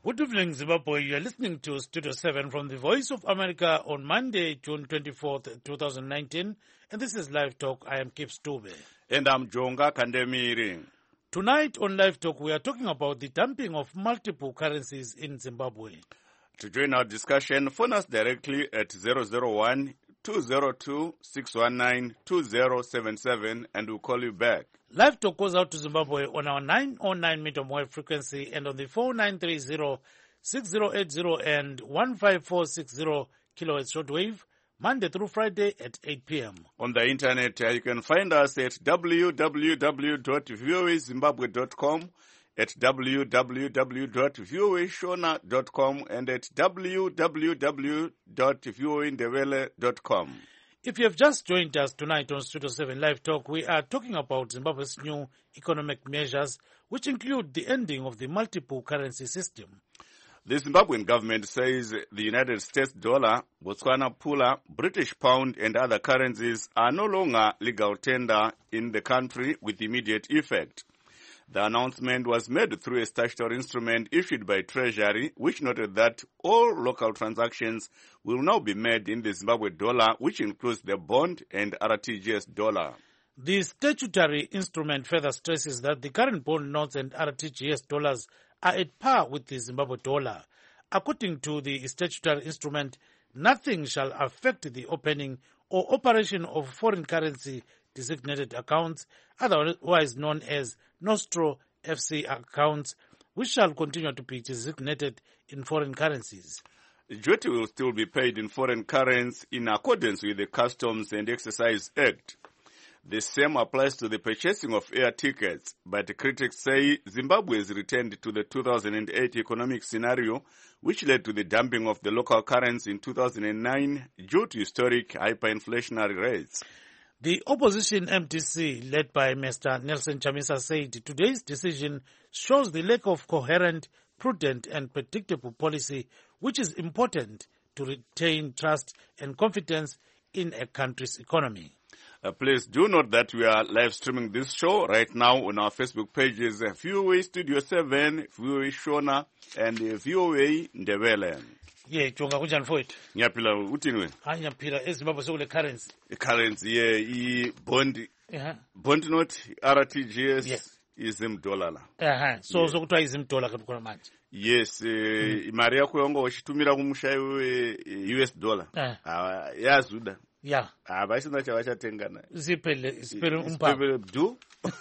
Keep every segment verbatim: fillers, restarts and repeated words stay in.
Good evening, Zimbabwe. You are listening to Studio seven from the Voice of America on Monday, June twenty-fourth, twenty nineteen. And this is Live Talk. I am Kip Stube. And I'm Jonga Kandemiri. Tonight on Live Talk, we are talking about the dumping of multiple currencies in Zimbabwe. To join our discussion, phone us directly at zero zero one, two zero two, six one nine, two zero seven seven and we'll call you back. Live Talk goes out to Zimbabwe on our nine oh nine medium wave frequency and on the four nine three zero, six zero eight zero and one five four six zero kilohertz shortwave, Monday through Friday at eight p.m. On the internet, uh, you can find us at w w w dot v o a zimbabwe dot com, at w w w dot v o a shona dot com, and at w w w dot v o a ndebele dot com. If you have just joined us tonight on Studio seven Live Talk, we are talking about Zimbabwe's new economic measures, which include the ending of the multiple currency system. The Zimbabwean government says the United States dollar, Botswana pula, British pound and other currencies are no longer legal tender in the country with immediate effect. The announcement was made through a statutory instrument issued by Treasury, which noted that all local transactions will now be made in the Zimbabwe dollar, which includes the bond and R T G S dollar. The statutory instrument further stresses that the current bond notes and R T G S dollars are at par with the Zimbabwe dollar. According to the statutory instrument, nothing shall affect the opening or operation of foreign currency designated accounts, otherwise known as Nostro F C accounts, which shall continue to be designated in foreign currencies. Duty will still be paid in foreign currency in accordance with the Customs and Excise Act. The same applies to the purchasing of air tickets, but critics say Zimbabwe has returned to the two thousand eight economic scenario, which led to the dumping of the local currency in two thousand nine due to historic hyperinflationary rates. The opposition M D C, led by Mister Nelson Chamisa, said today's decision shows the lack of coherent, prudent and predictable policy, which is important to retain trust and confidence in a country's economy. Uh, please do note that we are live streaming this show right now on our Facebook pages, uh, V O A Studio seven, V O A Shona, and uh, V O A Ndebele. Yeah, Jonga kunjani mfowethu? Ngiyaphila uthini wena? Hayi ngiyaphila eZimbabwe sekule currency. I-currency yeah, i-bond Yeah. bond note R T G S Yes. izimdola la. Aha, so yeah. Sokuthiwa izimdola ke khona manje. Yes, eh, mm. imari yakho yonke washitumira kumushayi we-U S dollar. Ah, ah yazuda. Yeah. Ah basina cha bachatengana. Siphele siphele umpha. Siphele do.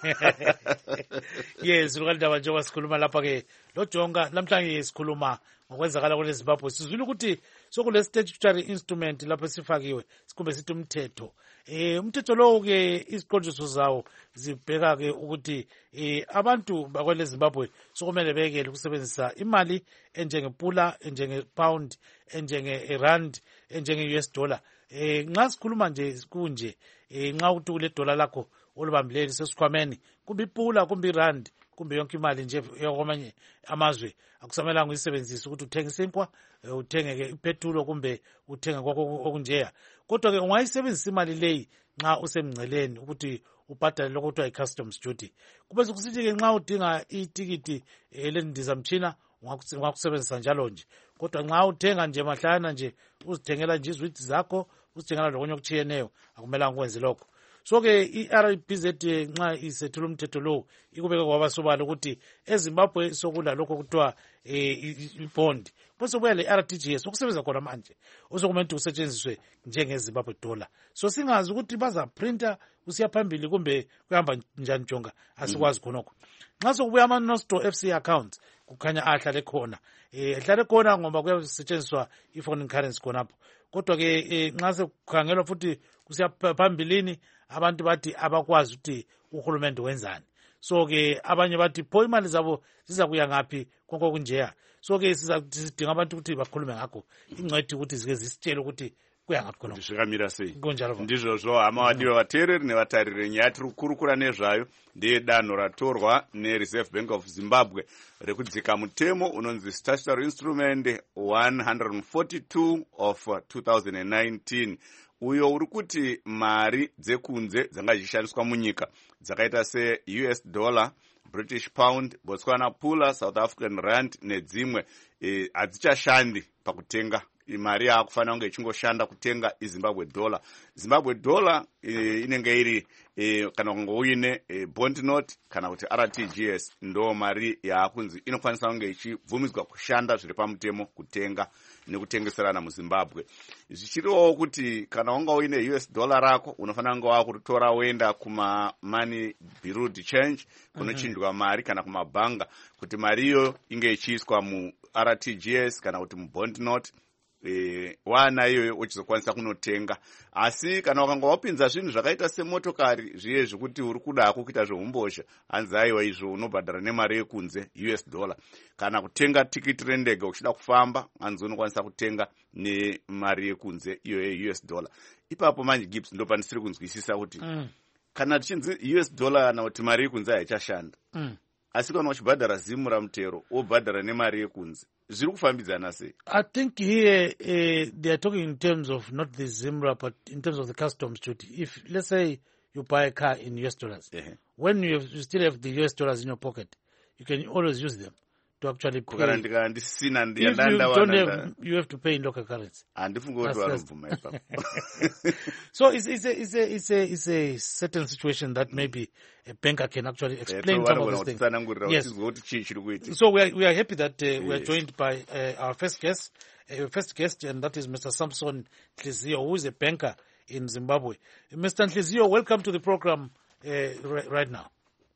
Yes, lokandaba njengoba sikhuluma lapha ke lo Jonga namhlanje sikhuluma ngokwenzakala kule Zimbabwe. Sizwile ukuthi sokule statutory instrument lapho sifakiwe sikumbe sithi umthetho. Eh umthetho lo ke isiqondiso zawo zibheka ke ukuthi eh abantu bakwele Zimbabwe sokumele bekele ukusebenzisa imali enjengepula, enjengepound, enjenge-rand, enjenge-U S dollar. Eh nxa sikhuluma nje kunje eh nxa uthi kule dollar lakho olubambileli sesikhwameni kumbe ipula kumbe irand kumbe yonke imali nje yakwamanye amazwe akusamelanga uyisebenzise ukuthi uthenge isinkwa, uthenge ke ipetrol kumbe uthenge okunjeya. Kodwa ke ungayisebenzisa imali leyi nxa usemngceleni ukuthi ubhadale lokho kuthiwa i-customs duty. Kube sokusithi ke nxa udinga itikiti lendizamtshina ungakusebenzisa njalo nje. Kodwa nxa uthenga nje mahlana nje uzithengela nje izwidi zakho, uzithengela lokunye okutshiyeneyo, akumelanga ukwenze lokho. So ke i-R B Z nxa isethula umthetho lo ikubeka kwabasobala ukuthi eZimbabwe sokula lokho kuthiwa i-bond bese kubuya le-R T G S okusebenza khona manje osokumele kusetshenziswe njengeZimbabwe dollar. So singazi ukuthi bazaprinta kusiya phambili kumbe kuhamba njani Jonga, asikwazi khonokho. Nxa sokubuya ama-Nostro F C accounts kukhanya ahlale khona eh ahlale khona ngoba kuyasetshenziswa i-foreign currency khonapho. Kodwa ke nxa sekukhangelwa futhi kusiya phambilini abantu bathi abakwazi ukuthi uhulumende wenzani. So ke abanye bathi pho imali zabo ziza kuya ngaphi konke kunjeya. So ke sizadinga abantu ukuthi bakhulume ngakho ingcwethi ukuthi zike zisitshele ukuthi kuya ngaphi khona. Ndishikamira sei. Kunjalo. Ndizvozvo hama wadiwa vateereri nevatariri nyaya tiri kukurukura nezvayo ndedanho ratorwa neReserve Bank of Zimbabwe rekudzika mutemo unonzi Statutory Instrument one forty-two of two thousand nineteen. Uyo uri kuti mari dzekunze dzanga dzishandiswa munyika dzakaita se U S dollar, British pound, Botswana pula, South African rand nedzimwe eh, hadzichashandi pakutenga. Mari yakufanira kunge ichingoshanda kutenga iZimbabwe dollar. Zimbabwe dollar e, inenge iri e, kana kunge uine e, bond note kana kuti R T G S ndo mari yakunzi inokwanisa kunge ichibvumidzwa kushanda zviri pamutemo kutenga nekutengeserana muZimbabwe. Zvichiriwo kuti kana wanga uine U S dollar rako unofanira kunge wakutora woenda kuma money bureau de change kunochinjwa mari kana kumabhanga kuti mari iyo inge ichiiswa mu R T G S kana kuti mu bond note. E, wana iyoyo uchizokwanisa kunotenga. Asi kana wakanga wapinza zvinhu zvakaita semotokari zviye zvekuti uri kuda kuita zvehumbozha, hanzi aiwa izvo unobhadhara nemari yekunze U S dollar. Kana kutenga tikiti rendege uchida kufamba, hanzi unokwanisa kutenga nemari yekunze iyoyo U S dollar. Ipapo manje Gibbs ndo panisiri kunzwisisa kuti mm. kana tichinzi U S dollar kana kuti mari yekunze haichashanda. Mm. Asi kana uchibhadhara zimu ramutero wobhadhara nemari yekunze zviri kufambidzana sei? I think here uh, they are talking in terms of not the Zimra but in terms of the customs duty. If let's say you buy a car in U S dollars, uh-huh. when you, have, you still have the U S dollars in your pocket, you can always use them to actually pay. If you don't have, you have to pay in local currency. So it's, it's, a, it's, a, it's, a, it's a certain situation that maybe a banker can actually explain some of these things. Yes. So we are, we are happy that uh, yes. we are joined by uh, our first guest, uh, first guest, and that is Mister Samson Nhlizio, who is a banker in Zimbabwe. Mister Nhlizio, welcome to the program uh, right, right now.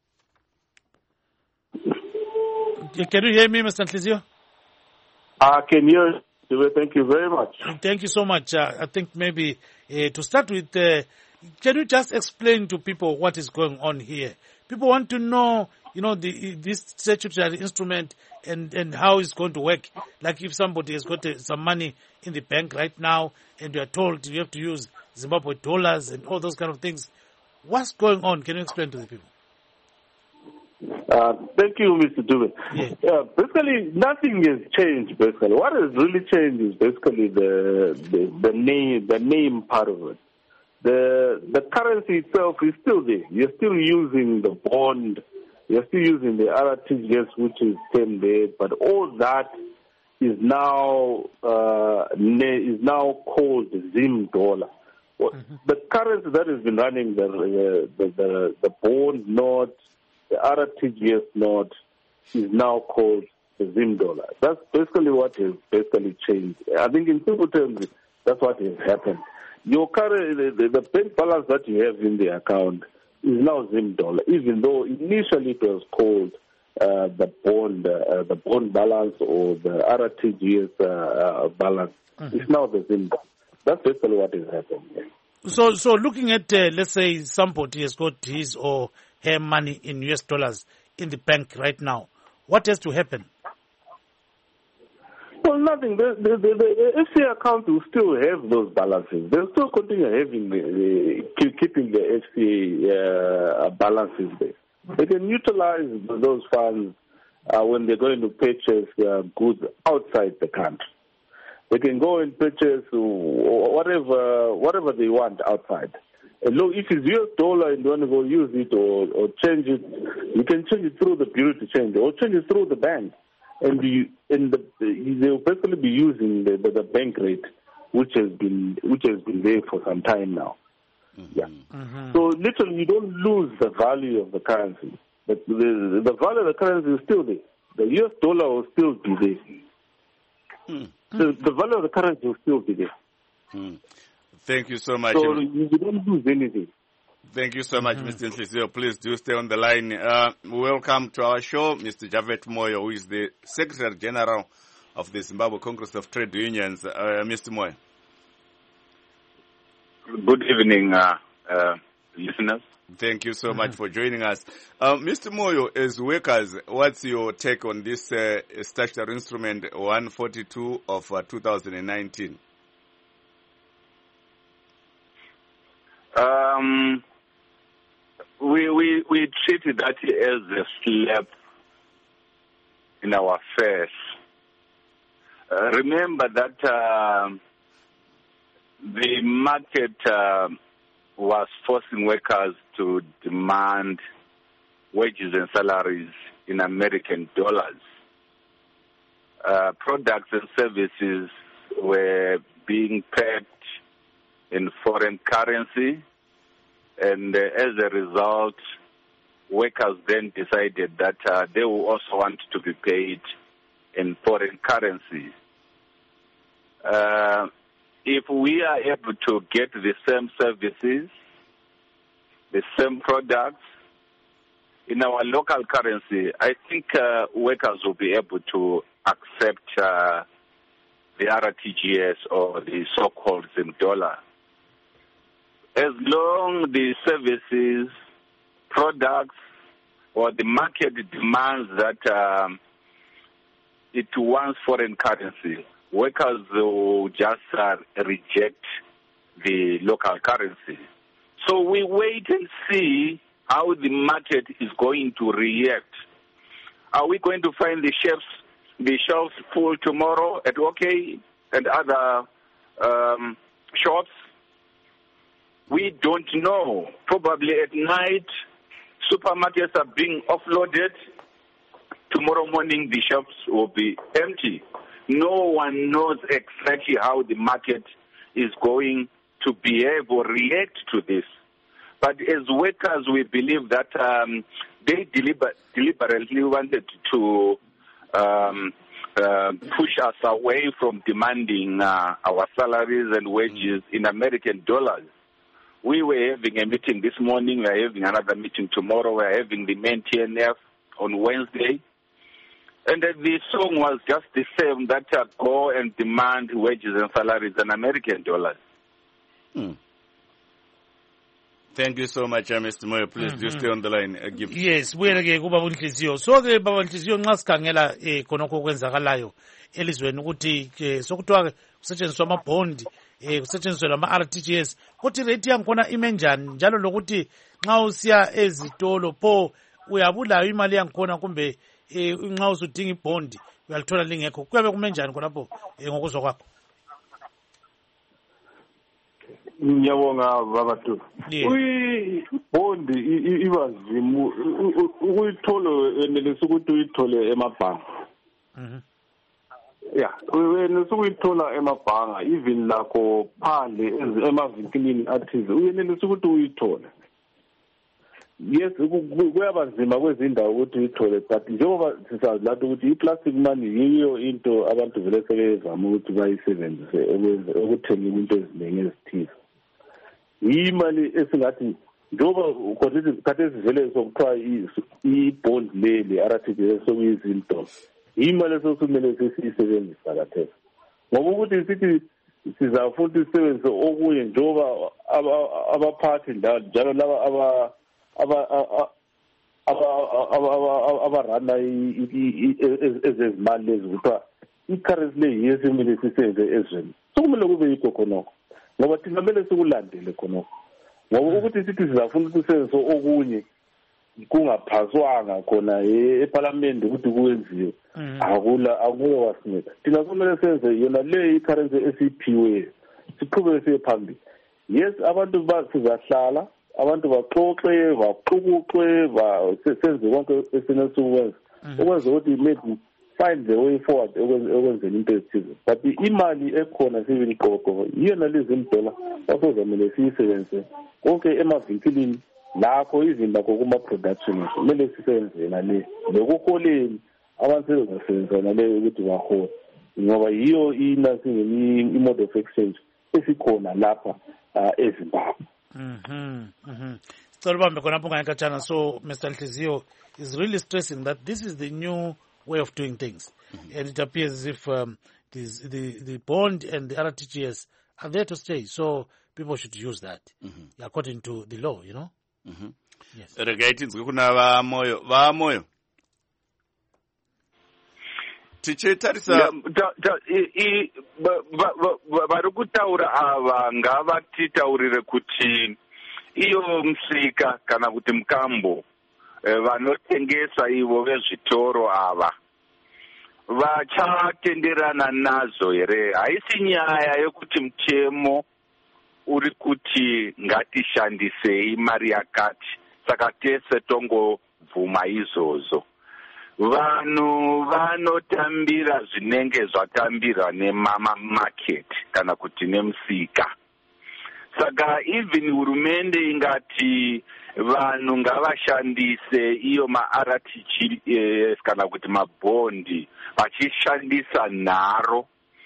Can you hear me, Mister Nhlizio? I can hear you. Thank you very much. Thank you so much. Uh, I think maybe uh, to start with, uh, can you just explain to people what is going on here? People want to know, you know, the, this statutory instrument and, and how it's going to work. Like if somebody has got uh, some money in the bank right now and you are told you have to use Zimbabwe dollars and all those kind of things. What's going on? Can you explain to the people? Uh, thank you, Mister Dube. Yeah. Uh, basically, nothing has changed. Basically, what has really changed is basically the, the the name the name part of it. The the currency itself is still there. You're still using the bond. You're still using the R T G S, which is same there. But all that is now uh, is now called Zim dollar. Mm-hmm. The currency that has been running the the the, the bond note. The R T G S note is now called the Zim dollar. That's basically what has basically changed. I think in simple terms, that's what has happened. Your current, the, the bank balance that you have in the account is now Zim dollar, even though initially it was called uh, the bond, uh, the bond balance or the R T G S uh, uh, balance. Mm-hmm. It's now the Zim dollar. That's basically what has happened. Yeah. So, so looking at, uh, let's say somebody has got his or her money in U S dollars in the bank right now, what has to happen? Well, nothing. The, the, the, the F C A account will still have those balances. They'll still continue having the, the keeping the F C A uh, balances there. They can utilize those funds uh, when they're going to purchase uh, goods outside the country. They can go and purchase whatever whatever they want outside. And look, if it's U S dollar and you want to go use it or, or change it, you can change it through the bureau to change it or change it through the bank. And, you, and the, they'll basically be using the, the, the bank rate, which has been which has been there for some time now. Mm-hmm. Yeah. Mm-hmm. So literally, you don't lose the value of the currency. But the, the value of the currency is still there. The U S dollar will still be there. Mm. The, the value of the currency will still be there. Mm. Thank you so much. So you don't lose anything. Thank you so much, mm-hmm. Mister Nhlizio. Please do stay on the line. Uh, welcome to our show, Mister Javed Moyo, who is the Secretary General of the Zimbabwe Congress of Trade Unions. Uh, Mister Moyo. Good evening, uh, uh, listeners. Thank you so mm-hmm. much for joining us. Uh, Mister Moyo, as workers, what's your take on this uh, statutory instrument one forty-two of uh, two thousand nineteen? Um, we, we, we treated that as a slap in our face. Uh, remember that uh, the market uh, was forcing workers to demand wages and salaries in American dollars. Uh, products and services were being paid in foreign currency, and uh, as a result, workers then decided that uh, they will also want to be paid in foreign currency. Uh, if we are able to get the same services, the same products in our local currency, I think uh, workers will be able to accept uh, the R T G S or the so-called Zim dollar. As long as the services, products, or the market demands that um, it wants foreign currency, workers will just uh, reject the local currency. So we wait and see how the market is going to react. Are we going to find the shelves, the shelves full tomorrow at OK and other um, shops? We don't know. Probably at night, supermarkets are being offloaded. Tomorrow morning, the shops will be empty. No one knows exactly how the market is going to behave or react to this. But as workers, we believe that um, they deliber- deliberately wanted to um, uh, push us away from demanding uh, our salaries and wages in American dollars. We were having a meeting this morning. We are having another meeting tomorrow. We are having the main T N F on Wednesday. And uh, the song was just the same, that uh, go and demand wages and salaries in American dollars. Hmm. Thank you so much, uh, Mister Moyo. Please, mm-hmm. do stay on the line. Uh, give... Yes, buyele-ke kubaba uNhliziyo. So-ke baba uNhliziyo nxa sikhangela eh, khonokho okwenzakalayo elizweni ukuthi eh, sokuthiwa kusetshenziswa amabhondi eh, kusetshenziswa lama-R T G S, ukuthi rate yankhona ime njani, njalo lokuthi nxa usiya ezitolo pho uyabulayo imali yankhona kumbe eh, nxa usudinga ibhondi uyalithola lingekho, kuyabe kume njani khonapho eh, ngokuzwa kwakho? Ngiyabonga babatu. Uyibondi ibazimu ukuyithola enelisa ukuthi uyithole emabhanga. Mhm. Yeah, wena sokuyithola emabhanga even lakho phandle emavinkilini athize uyenelisa ukuthi uyithole. Yes, kuyabanzima kwezindawo ukuthi uyithole, but njengoba sisazi lapho ukuthi i-plastic money yiyo into abantu vele sebezama ukuthi bayisebenzise ukuthenga into eziningi ezithize. Imali esingathi njengoba kodwa kade sivele sokuthiwa i-bond leli R T G S sokuyizinto, imali esokumele sisebenzisa kathesi ngoba ukuthi sithi sizafuna isebenzise okunye njengoba abaphathi njalo laba aba aba aba abarana ezezimali lezi kuthiwa i-currency leyi yesimile sisenze ezweni, sokumele kube yikho khonokho ngoba thina kumele sikulandele khonokho ngoba ukuthi sithi sizafuna ukusebenzisa okunye kungaphaswanga khona eParliament ukuthi kuwenziwe akula akuwe wasinika. Thina kumele senze yona le i-currency esiphiwe siqhubeke siye phambili. Yes, abantu basizahlala, abantu baxoxe baxukuxe senze konke esinesikwenza ukwenza ukuthi maybe find the way forward ekwenzeni into ezithize, but imali ekhona sibiniqoqo yiyona lezi imdola basozamele siyisebenzise konke emavinkilini lakho izinto lakho kuma-production kumele sisebenze nale nokuholeni abantu sebezasebenza naleyo ukuthi bahole ngoba yiyo i-mode of exchange esikhona lapha eZimbabwe. Mhm, mhm. Sicela ubambe khonapho ngayikatshana. So Mister Nhliziyo is really stressing that this is the new way of doing things, mm-hmm. and it appears as if um, this, the the bond and the R T G S are there to stay. So people should use that mm-hmm. according to the law, you know. Mm-hmm. Yes. Regati nzikuna va moyo va moyo. Tichetarisa vari kutaura ava ngavatitaurire kuti iyo msika kana kuti mukambo vanotengesa ivo vezvitoro ava vachatenderana nazo here. Haisi nyaya yekuti mutemo uri kuti ngatishandisei mari yakati saka tese tongo vakabvuma izvozvo. Vanhu vanotambira zvinenge zvatambirwa nemamarket kana kuti nemusika. Saka even hurumende ingati vanhu ngavashandise iyo ma-R T G S kana kuti mabhondi vachishandisa nharo.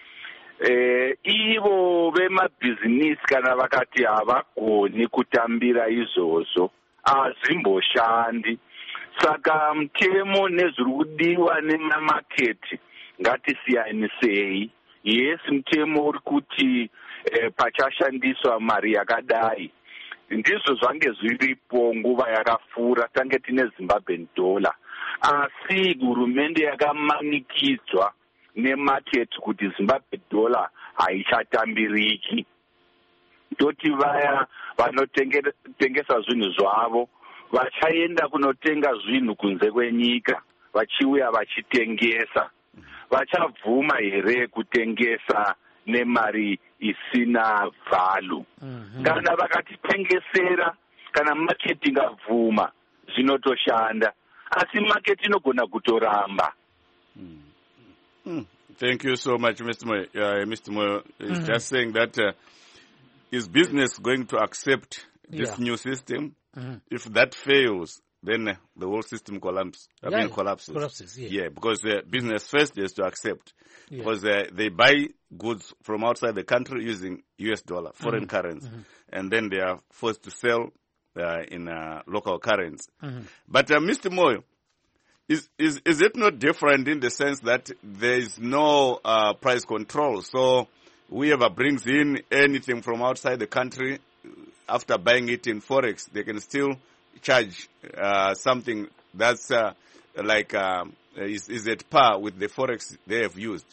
Eh, ivo vemabhizinisi kana vakati havagoni kutambira izvozvo hazvimboshandi. Saka mutemo nezviri kudiwa nemamaketi ngatisiyanisei. Yes, mutemo uri kuti eh, pachashandiswa mari yakadai. Ndizvo zvange zviripo nguva yakapfuura tange tine Zimbabwean dollar. Asi hurumende yakamanikidzwa nemaketi kuti Zimbabwe dollar haichatambiriki. Toti vaya vanotengesa zvinhu zvavo vachaenda kunotenga zvinhu kunze kwenyika vachiuya vachitengesa. Vachabvuma here kutengesa nemari isina value? Mm-hmm. Kana vakatitengesera kana market ingabvuma zvinotoshanda, asi market inogona kutoramba. Mm. Mm. Thank you so much, Mister Moyo. Uh, Mister Moyo is mm-hmm. just saying that uh, is business going to accept this yeah. new system? Mm-hmm. If that fails, then uh, the whole system collapses. I yeah, mean, collapses. collapses yeah. yeah, because uh, business first is to accept. Yeah. Because uh, they buy goods from outside the country using U S dollar, foreign mm-hmm. currency, mm-hmm. and then they are forced to sell uh, in uh, local currency. Mm-hmm. But uh, Mister Moyo, is, is is it not different in the sense that there is no uh, price control? So whoever brings in anything from outside the country, after buying it in Forex, they can still charge uh, something that's uh, like uh, is, is at par with the Forex they have used.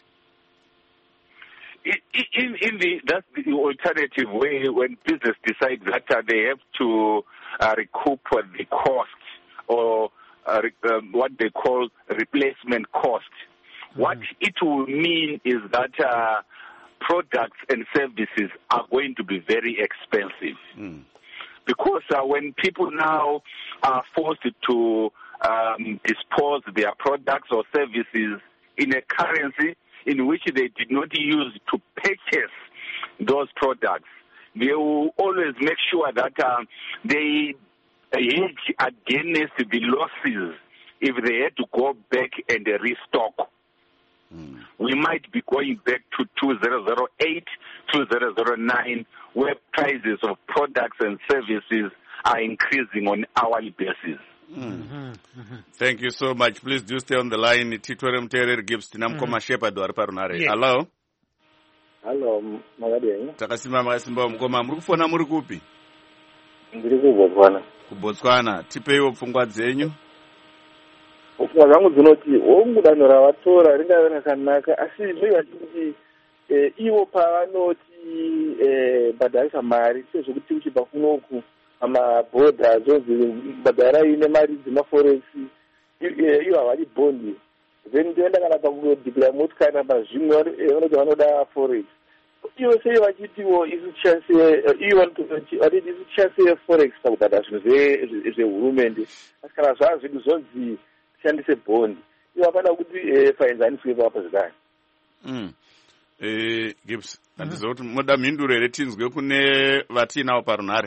In, in the, that's the alternative way when business decides that uh, they have to uh, recoup the cost or uh, uh, what they call replacement cost. Mm-hmm. What it will mean is that uh, products and services are going to be very expensive. Mm. Because uh, when people now are forced to um, dispose their products or services in a currency in which they did not use to purchase those products, they will always make sure that uh, they hedge against the losses if they had to go back and restock. Mm. We might be going back to two thousand eight, two thousand nine, where prices of products and services are increasing on hourly basis. Mm-hmm. Mm-hmm. Thank you so much. Please do stay on the line. Titore Mterere gives Tinamkoma Shepherd wa Parunare. Yeah. Hello. Hello, Magadi. Takasima Magasimba Mkoma. Muri kufona muri kupi? Ndiri kuBotswana. kuBotswana. Tipeiwo pfungwa dzenyu. Pfungwa dzangu dzinoti womudanho ravatora ringave rakanaka, asi zvivachiti eh, ivo pavanoti eh, bhadharisa mari sezvokuti uchibva kunoku amabhodha zonzi bhadharai nemari dzemaforex ivo havadi bhondi, then ndoenda kana pakunodhikira motikari namba zvimwe vanoti vanoda forex. Ivo sei vachitiwo isu tishandise ivo vanoti isu tishandise forex pakubhadhara zvinhu zvehurumende, asi kana zvaa zvedu zonzi tishandise bhondi, ivo vapanda kuti faenzaniswe papo zvekare. Mm. Eh, Gibbs, handiziva kuti moda mhinduro here tinzwe kune vatinawo parunare.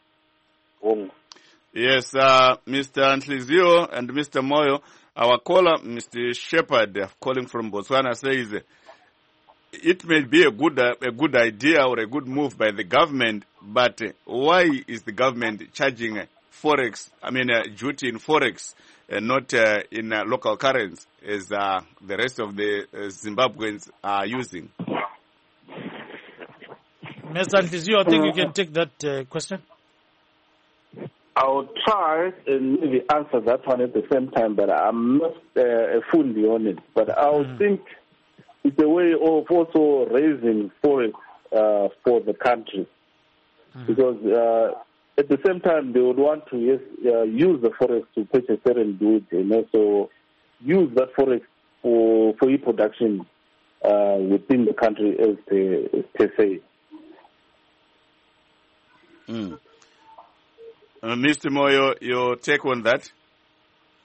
Um. Yes, uh, Mister Nhlizio and Mister Moyo, our caller, Mister Shepherd, uh, calling from Botswana, says uh, it may be a good uh, a good idea or a good move by the government, but uh, why is the government charging uh, forex? I mean, uh, duty in forex, uh, not uh, in uh, local currency, as uh, the rest of the uh, Zimbabweans are using? Mister Nhlizio, I think you can take that uh, question. I'll try and maybe answer that one at the same time, but I'm not uh, fully on it. But I would mm. think it's a way of also raising forex uh, for the country. Mm. Because uh, at the same time, they would want to yes, uh, use the forex to purchase certain goods and also use that forex for, for e-production uh, within the country as per, per se. Mm. Uh, Mister Moyo, your take on that?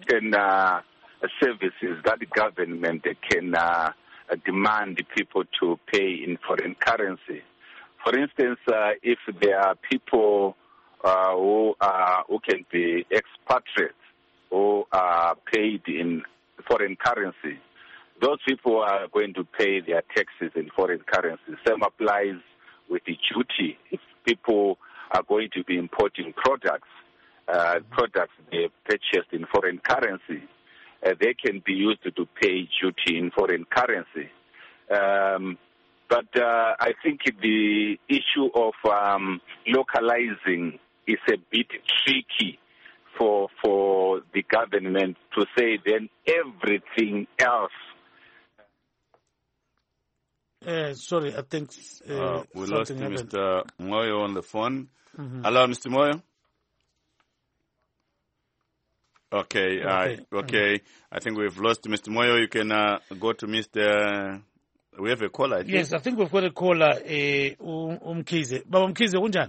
certain uh, services that the government can uh, demand people to pay in foreign currency. For instance, uh, if there are people uh, who, uh, who can be expatriates who are paid in foreign currency, those people are going to pay their taxes in foreign currency. Same applies with the duty. If people are going to be importing products, uh, products they purchased in foreign currency, uh, they can be used to, to pay duty in foreign currency. Um, but uh, I think the issue of um, localizing is a bit tricky for for the government to say then everything else. Uh, sorry, I think uh, uh, we lost happened. Mister Moyo on the phone. Mm-hmm. Hello, Mister Moyo. Okay, Okay. uh, okay. Mm-hmm. I think we've lost Mister Moyo. You can uh, go to Mister We have a caller. I think. Yes, I think we've got a caller. Uh, Umkize. Baba Mkize, unjani?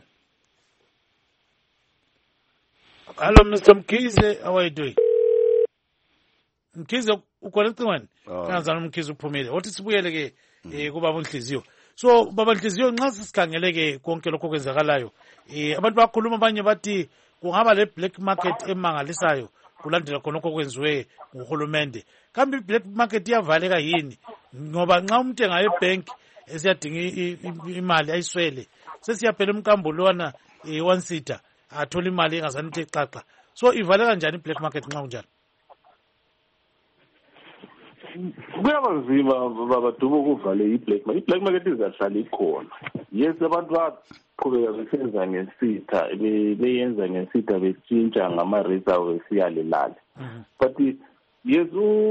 Hello, Mister Mkize. How are you doing? Mkize, ukwalete wani? Kanzana Mkize uphumile. Wathi sibuyele ke eh kubaba Nhliziyo. So baba Nhliziyo nxa sikhangele ke konke lokho kwenzakalayo. Eh abantu bakhuluma abanye bathi kungaba le black market emangalisayo kulandela khonokho kwenziwe nguhulumende. Kambe black market iyavaleka yini? Ngoba nxa umuntu engaye bank esiyadinga imali ayiswele. Sesiyaphela umkambulwana eh one seater athola imali engazanithe xaxa. So ivaleka kanjani black market nxa kunjani? Kuyaba nzima baba Dumo ukuvale i-black market. I-black market izahlala ikhona. Yes, abantu baqhubeka besenza ngesitha, beyenza ngesitha betshintsha ngama-rates abo besiyalelala. But yes,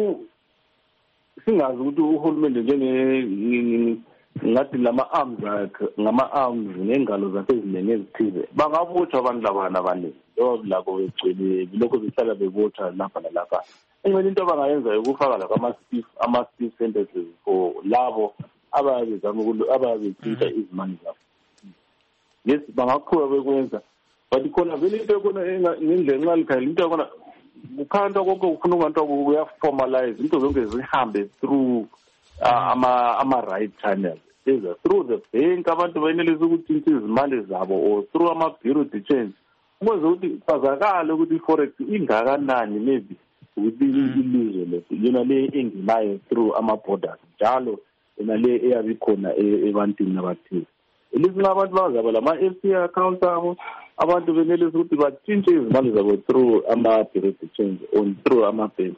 singazi ukuthi uhulumende njenge ngathi lama-arms akhe, ngama-arms nengalo zakhe eziningi ezithize bangabotshwa abantu labana abaningi lako begcwele bilokho behlala bebotshwa lapha nalapha. Enye into abangayenza ukufaka la ama-stiff ama-stiff sentences for labo abazama abazitshintsha izimali zabo. Yes, bangaqhubeka bekwenza, but khona vele into khona ngendlela nxa likhayela into khona kukhanda konke kufuna unganto kuyaformalize into zonke zihambe through uh, ama ama-right channels, either through the bank abantu bayenelisa ukutshintsha izimali zabo or through ama-bureau de change ukwenza ukuthi kwazakale ukuthi i-forex ingakanani maybe ukuthi ilizwe lethu yona le engenayo through ama-borders njalo yona le eyabe ikhona ebantwini abathile. Elizwe abantu bazaba lama-F C accounts abo abantu benelisa ukuthi batshintshe izimali zabo through ama-bureau de change on through ama-banks.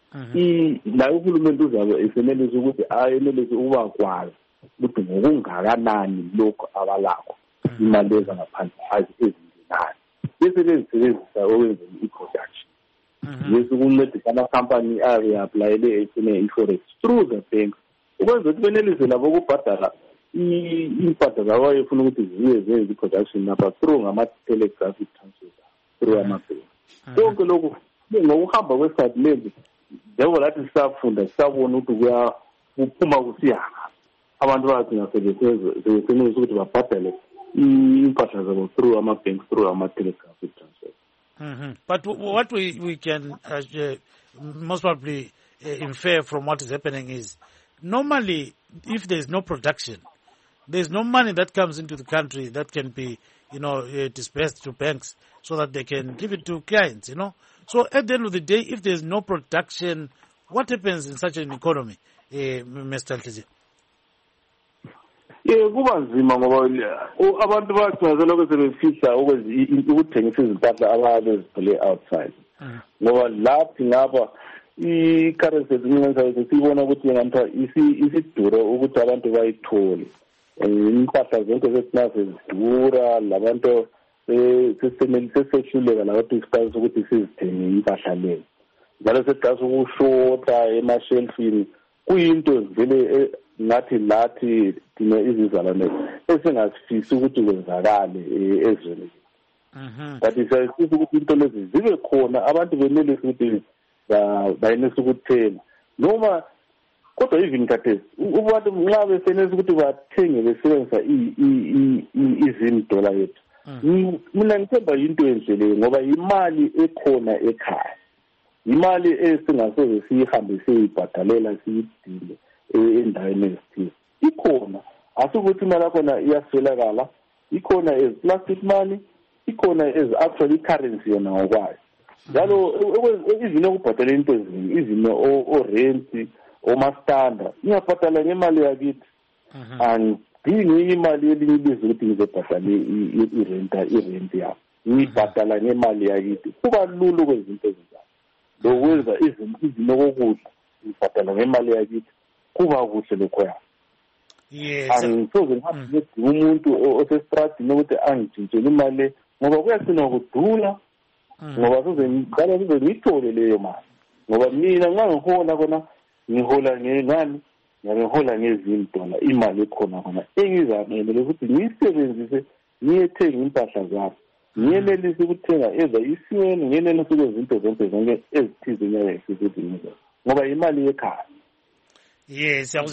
La uhulumende uzabe esenelisa ukuthi ayenelise ukuba kwazi ukuthi ngokungakanani lokho abalakho imali eza ngaphandle ezingenani bese bezisebenzisa okwenzeni i-production. Yes, ukuncedisa ama-company abe-aplayele efune i-forex through the banks ukwenza ukuthi benelise labo ukubhadala impahla zabo efuna ukuthi zibuye zenze i-production lapha through ngama-telegraphic transfers through ama-banks. Konke lokhu ngokuhamba kwesikhathi lembi njengoba lathi sisafunda sisabona ukuthi kuphuma kusiyanga abantu bagcina sebesenelisa ukuthi babhadale impahla zabo through ama-banks through ama-telegraphic transfers. Mm-hmm. But what we, we can uh, uh, most probably uh, infer from what is happening is normally if there is no production, there is no money that comes into the country that can be, you know, uh, dispersed to banks so that they can give it to clients, you know. So at the end of the day, if there is no production, what happens in such an economy, uh, Mister Nhliziyo? Yeah, kuba nzima ngoba abantu bagcina lokho sebefisa ukuthengisa izimpahla abazithole outside. Ngoba laphi ngapha i-currency eziningi siyibona ukuthi ngantha isidura ukuthi abantu bayithole. Impahla zonke zesinazo zidura, labantu sesehluleka labantu isikhathi ukuthi sizithenge impahla leyo. Njalo sesikhathi ukushota emashelfini kuyinto vele ngathi lathi thina izizalwane esingazifisi ukuthi kwenzakale ezweni. But isayifisa ukuthi into lezi zibe khona abantu benelisa ukuthi bayenelisa ukuthenga noma kodwa even khathesi abantu nxa besenelisa ukuthi bathenge besebenzisa izimdola yethu mina ngithemba yinto enhle leyo ngoba imali ekhona ekhaya imali esingasoze siyihambe siyibhadalela siyidile endaweni ezithile ikhona asukuthi imali yakhona iyaswelakala ikhona as plastic money ikhona as actually currency yona ngokwayo njalo izino kubhadala into ezinye izino o-rent omastanda ngiyabhadala ngemali yakithi angidingi imali elinye ibizo ukuthi ngizobhadala irenta irent yabo ngibhadala ngemali yakithi kuba lula ukwenza into ezinjalo lokwenza izino kokudla ngibhadala ngemali yakithi kuba kuhle lokho yabo yes angisoze ngihambe umuntu osestradini ukuthi angitshintshele imali ngoba kuyasina kudula ngoba soze ngicala soze ngiyithole leyo mali ngoba mina nxa ngihola khona ngihola ngengani ngiyahola ngezini dola imali ekhona khona engizamele ukuthi ngiyisebenzise ngiyethenga impahla zabo ngiyenelise ukuthenga eza isiweni ngiyenelise ukwenza into zonke zonke ezithize nyayo esizidinga ngoba imali yekhaya. Yes, so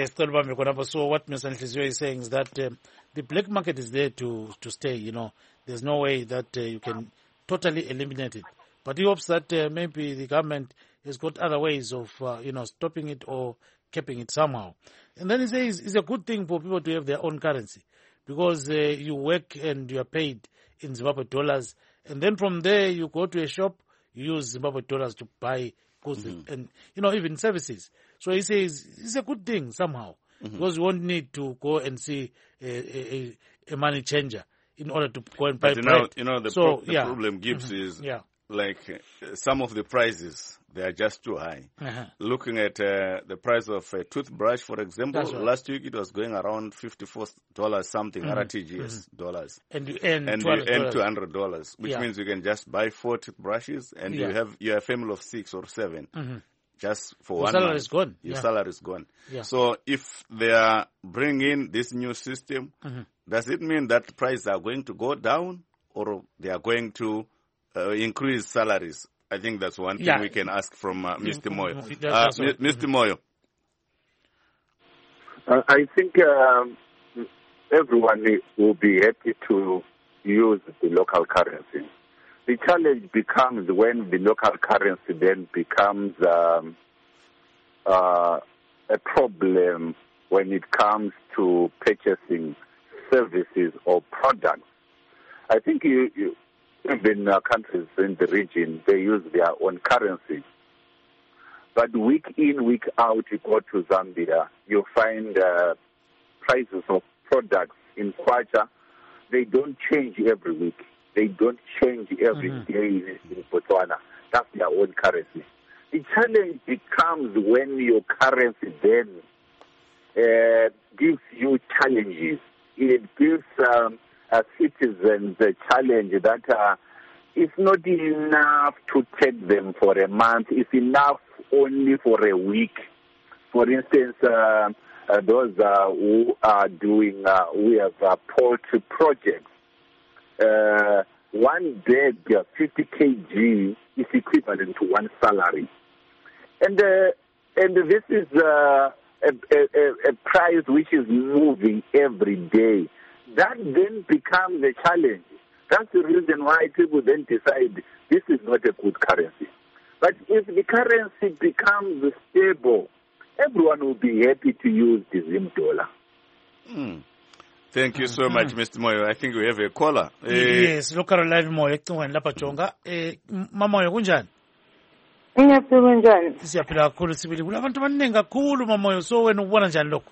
what Mister Nhliziyo is saying is that um, the black market is there to, to stay, you know. There's no way that uh, you can totally eliminate it. But he hopes that uh, maybe the government has got other ways of, uh, you know, stopping it or keeping it somehow. And then he says it's a good thing for people to have their own currency because uh, you work and you are paid in Zimbabwe dollars. And then from there you go to a shop, you use Zimbabwe dollars to buy goods mm-hmm. and, you know, even services. So he says it's a good thing somehow mm-hmm. because you won't need to go and see a, a, a money changer in order to go and buy but you bread. know, you know the, so, pro- the yeah. problem Gibbs mm-hmm. is yeah. like uh, some of the prices, they are just too high. Uh-huh. Looking at uh, the price of a toothbrush, for example, right. last week it was going around fifty-four dollars something, mm-hmm. R T G S mm-hmm. dollars. And you earn and two hundred dollars. You earn two hundred dollars, which yeah. means you can just buy four toothbrushes and yeah. you have you're a family of six or seven. Mm-hmm. Just for Your one salary month, is gone. Your yeah. salary is gone. Yeah. So if they are bringing this new system, mm-hmm. does it mean that prices are going to go down or they are going to uh, increase salaries? I think that's one thing yeah. we can ask from uh, Mister Moyo. Uh, M- Mister Moyo. Uh, I think um, everyone will be happy to use the local currency. The challenge becomes when the local currency then becomes um, uh, a problem when it comes to purchasing services or products. I think you, you, even uh, countries in the region, they use their own currency. But week in, week out, you go to Zambia, you find uh, prices of products in Kwacha, they don't change every week. They don't change every mm-hmm. day in Botswana. That's their own currency. The challenge becomes when your currency then uh, gives you challenges. It gives um, uh, citizens a challenge that uh, it's not enough to take them for a month. It's enough only for a week. For instance, uh, uh, those uh, who are doing, uh, we have uh, poultry projects. Uh, one bag, uh, fifty kilograms, is equivalent to one salary. And uh, and this is uh, a, a, a price which is moving every day. That then becomes a challenge. That's the reason why people then decide this is not a good currency. But if the currency becomes stable, everyone will be happy to use the Zim dollar. Mm. Thank you so much, Mister Moyo. I think we have a caller. Uh, yes, local live Moyo ecingweni lapha Jonga. Eh Mama Moyo kunjani? Ngiyaphila njani? Siyaphila kakhulu sibili. Kulabantu abaningi kakhulu Mama Moyo, so wena ubona njani lokho?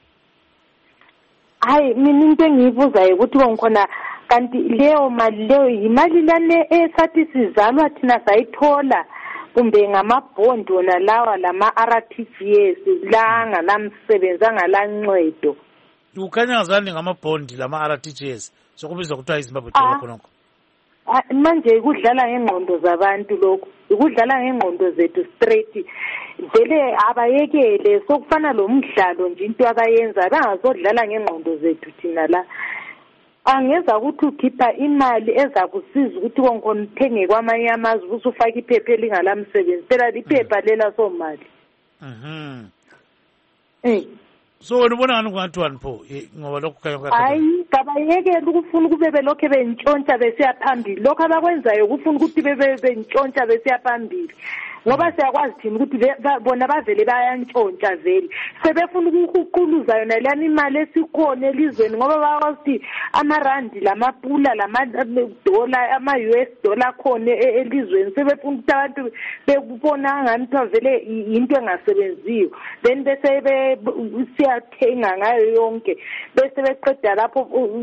Hayi mina into engiyibuzayo ukuthi konkhona kanti leyo mali leyo imali lane esathi sizalwa thina sayithola kumbe ngamabhondi wona lawa lama R T G S la ngalamsebenza ngalancedo. Ukhanya ngazani ngamabhondi lama R T G S sokubizwa kuthiwa iZimbabwe dollar khonokho. Manje kudlala ngengqondo zabantu lokho, ukudlala ngengqondo zethu straight. Vele abayekele sokufana lo mdlalo nje into abayenza bangazodlala ngengqondo zethu thina la. Angeza ukuthi ukhipha imali ezakusiza ukuthi konke uthenge kwamanye amazwe usufaka iphepha elingalamsebenzi phela liphepha lela somali. Mhm. Eh So wena ubona ngani kungathiwani pho ngoba lokho khayo kahle. Hayi kabayekela ukufuna ukube belokho bentshontsha besiya phambili. Lokho abakwenzayo ukufuna ukuthi bebe bentshontsha besiya phambili. Ngoba siyakwazi thina ukuthi bona bavele bayantshontsha vele. Sebefuna ukuqhuluza yona lana imali esikhona elizweni ngoba bakwazi amarandi lamapula lamadola ama-U S dollar khona elizweni sebefuna ukuthi abantu bekubona ngani vele into engasebenziyo. Then bese be siyathenga ngayo yonke bese beqeda lapho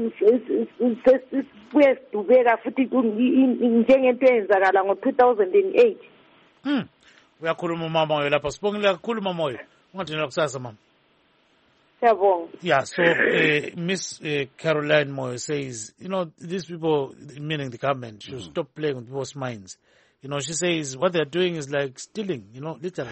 kuyesidubeka futhi njengento eyenzakala ngo two thousand eight. Hmm. Uyakhuluma mama moyo lapha sibongile kakhulu mama moyo. Ungathina kusasa mama. Siyabonga. Yeah, so uh, Miss uh, Caroline Moyo says, you know, these people, meaning the government, should mm-hmm. stop playing with people's minds. You know, she says what they're doing is like stealing, you know, literally.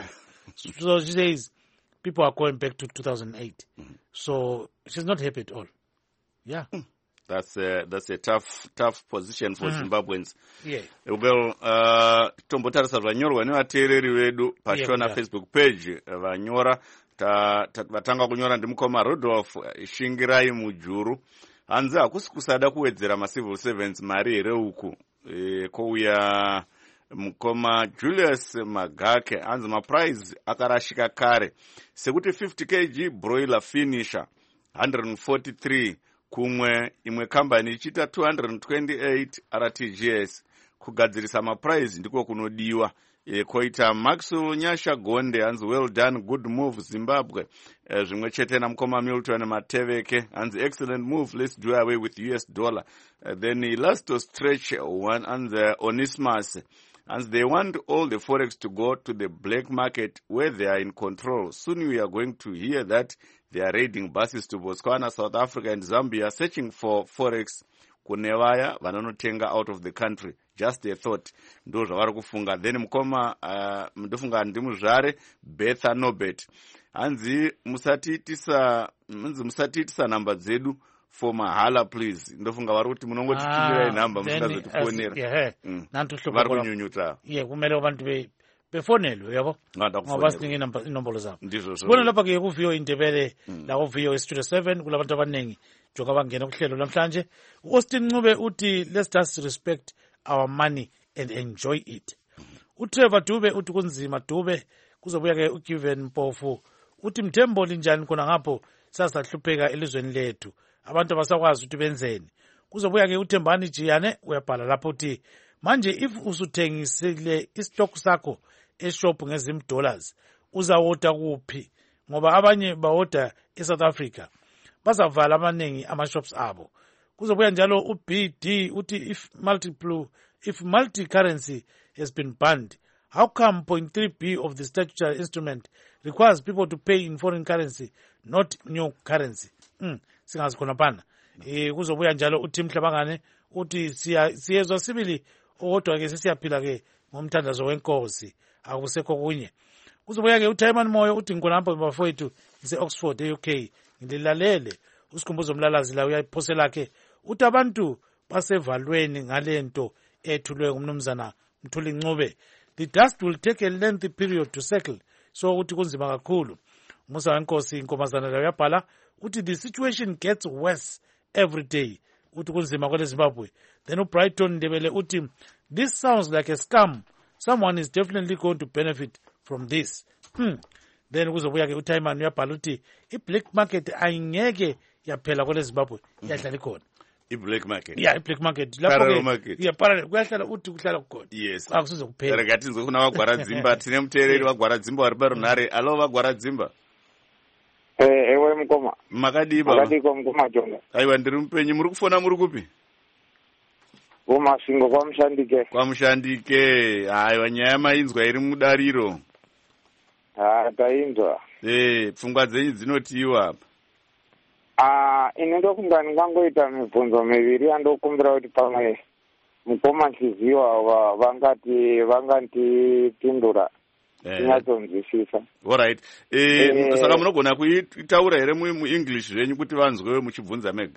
So she says people are going back to two thousand eight. Mm-hmm. So she's not happy at all. Yeah. Mm. That's a, that's a tough tough position for mm. Zimbabweans. Yeah. Well, uh, tombotarisa vanyorwa nevateereri vedu pashona yeah, Facebook page vanyora ta vatanga kunyora ndimukoma Rudolph Shingirai Mujuru. Hanzi hakusi kusada kuwedzera ma civil servants mari here uku e, kouya mukoma Julius Magake hanzi ma prize akarashika kare sekuti fifty kilograms broiler finisher one hundred forty-three kumwe imwe company ichita two hundred twenty-eight R T G S kugadzirisa maprize ndiko kunodiwa e, koita Maxwell Nyasha Gonde hanzi well done good move Zimbabwe e, zvimwe chete namukoma Milton Mateveke hanzi excellent move let's do away with U S dollar uh, then Elasto Stretch one and the Onismas and they want all the forex to go to the black market where they are in control. Soon we are going to hear that they are raiding buses to Botswana, South Africa and Zambia searching for forex kunevaya vananotenga out of the country. Just a thought. Ndo zvavari kufunga. Then mukoma uh, ndofunga ndimuzvare Betha Nobet. Hanzi musatitisa munzi musatitisa namba dzedu for mahala please. Ndofunga vari kuti munongotitira inamba musingazotifonera. Yeah. Mm. Nantu hlobo vari kunyunyuta. Yeah, kumele abantu be befonelwe yabo. Ngada ngoba siningi inamba inombolo zabo. Ndizvo so. Sibona lapha ke ku V O Indebele la ku V O Studio seven kulabantu abaningi joka bangena kuhlelo namhlanje. Austin Ncube uthi let's just respect our money and enjoy it. uTrevor Dube uthi kunzima Dube kuzobuya ke uGiven Mpofu uthi Mthembo linjani khona ngapho sasahlupheka elizweni lethu abantu abasakwazi ukuthi benzeni. Kuzobuya ke uThembani Jiyane uyabhala lapho uthi manje if usuthengisile istock sakho eshop ngezim dollars uzawota kuphi ngoba abanye bawoda eSouth Africa bazavala amaningi ama shops abo. Kuzobuya njalo uB D uthi if multiple if multi currency has been banned how come zero point three B of the statutory instrument requires people to pay in foreign currency not new currency. Mm, singazi khona pana. Eh kuzobuya njalo uthi Mhlabangane uthi siya siyezwa sibili kodwa ke sesiyaphila ke ngomthandazo wenkosi akusekho kunye. Kuzobuya ke uTaiman Moyo uthi ngikhonapha bafowethu ngise Oxford e U K ngililalele usikhumbuzo umlalazi la uyayiphosela ke uthi abantu basevalweni ngalento ethulwe ngumnumzana Mthuli Ncube. The dust will take a lengthy period to settle so uthi kunzima kakhulu. Musa wenkosi inkomazana la uyabhala uthi the situation gets worse every day uthi kunzima kwele Zimbabwe. Then uBrighton Ndebele uthi this sounds like a scam. Someone is definitely going to benefit from this. Hmm. Then kuzobuya ke uTaiman uyabhala uthi i-black market ayingeke yaphela kwele Zimbabwe yahlala ikhona. I-black market. Yeah, i-black market. Parallel market. Yeah, parallel. Kuyahlala uthi kuhlala kukhona. Yes. Akusizo kuphela. Regati nzokuna wagwara dzimba tine muteereri wagwara dzimba wari parunhare. Alo wagwara dzimba. Eh, ewe mukoma. Makadi baba. Makadi kwa mukoma jonga. Aiwa ndiri mupenyu muri kufona muri kupi? Kumasingo kwa Mushandike. Kwa Mushandike. Aiwa nyaya mainzwa iri mudariro. Ah, tainzwa. Eh, pfungwa dzenyu dzinotiwa apa. Ah, ine ndofunga ndingangoita mibvunzo miviri yandokumbira kuti pamwe mukoma chiziwa vangati vangandipindura tinyatsonzwisisa. Alright. Eh, saka munogona kuitaura here muenglish zvenyu kuti vanzwe muchibvunza mega?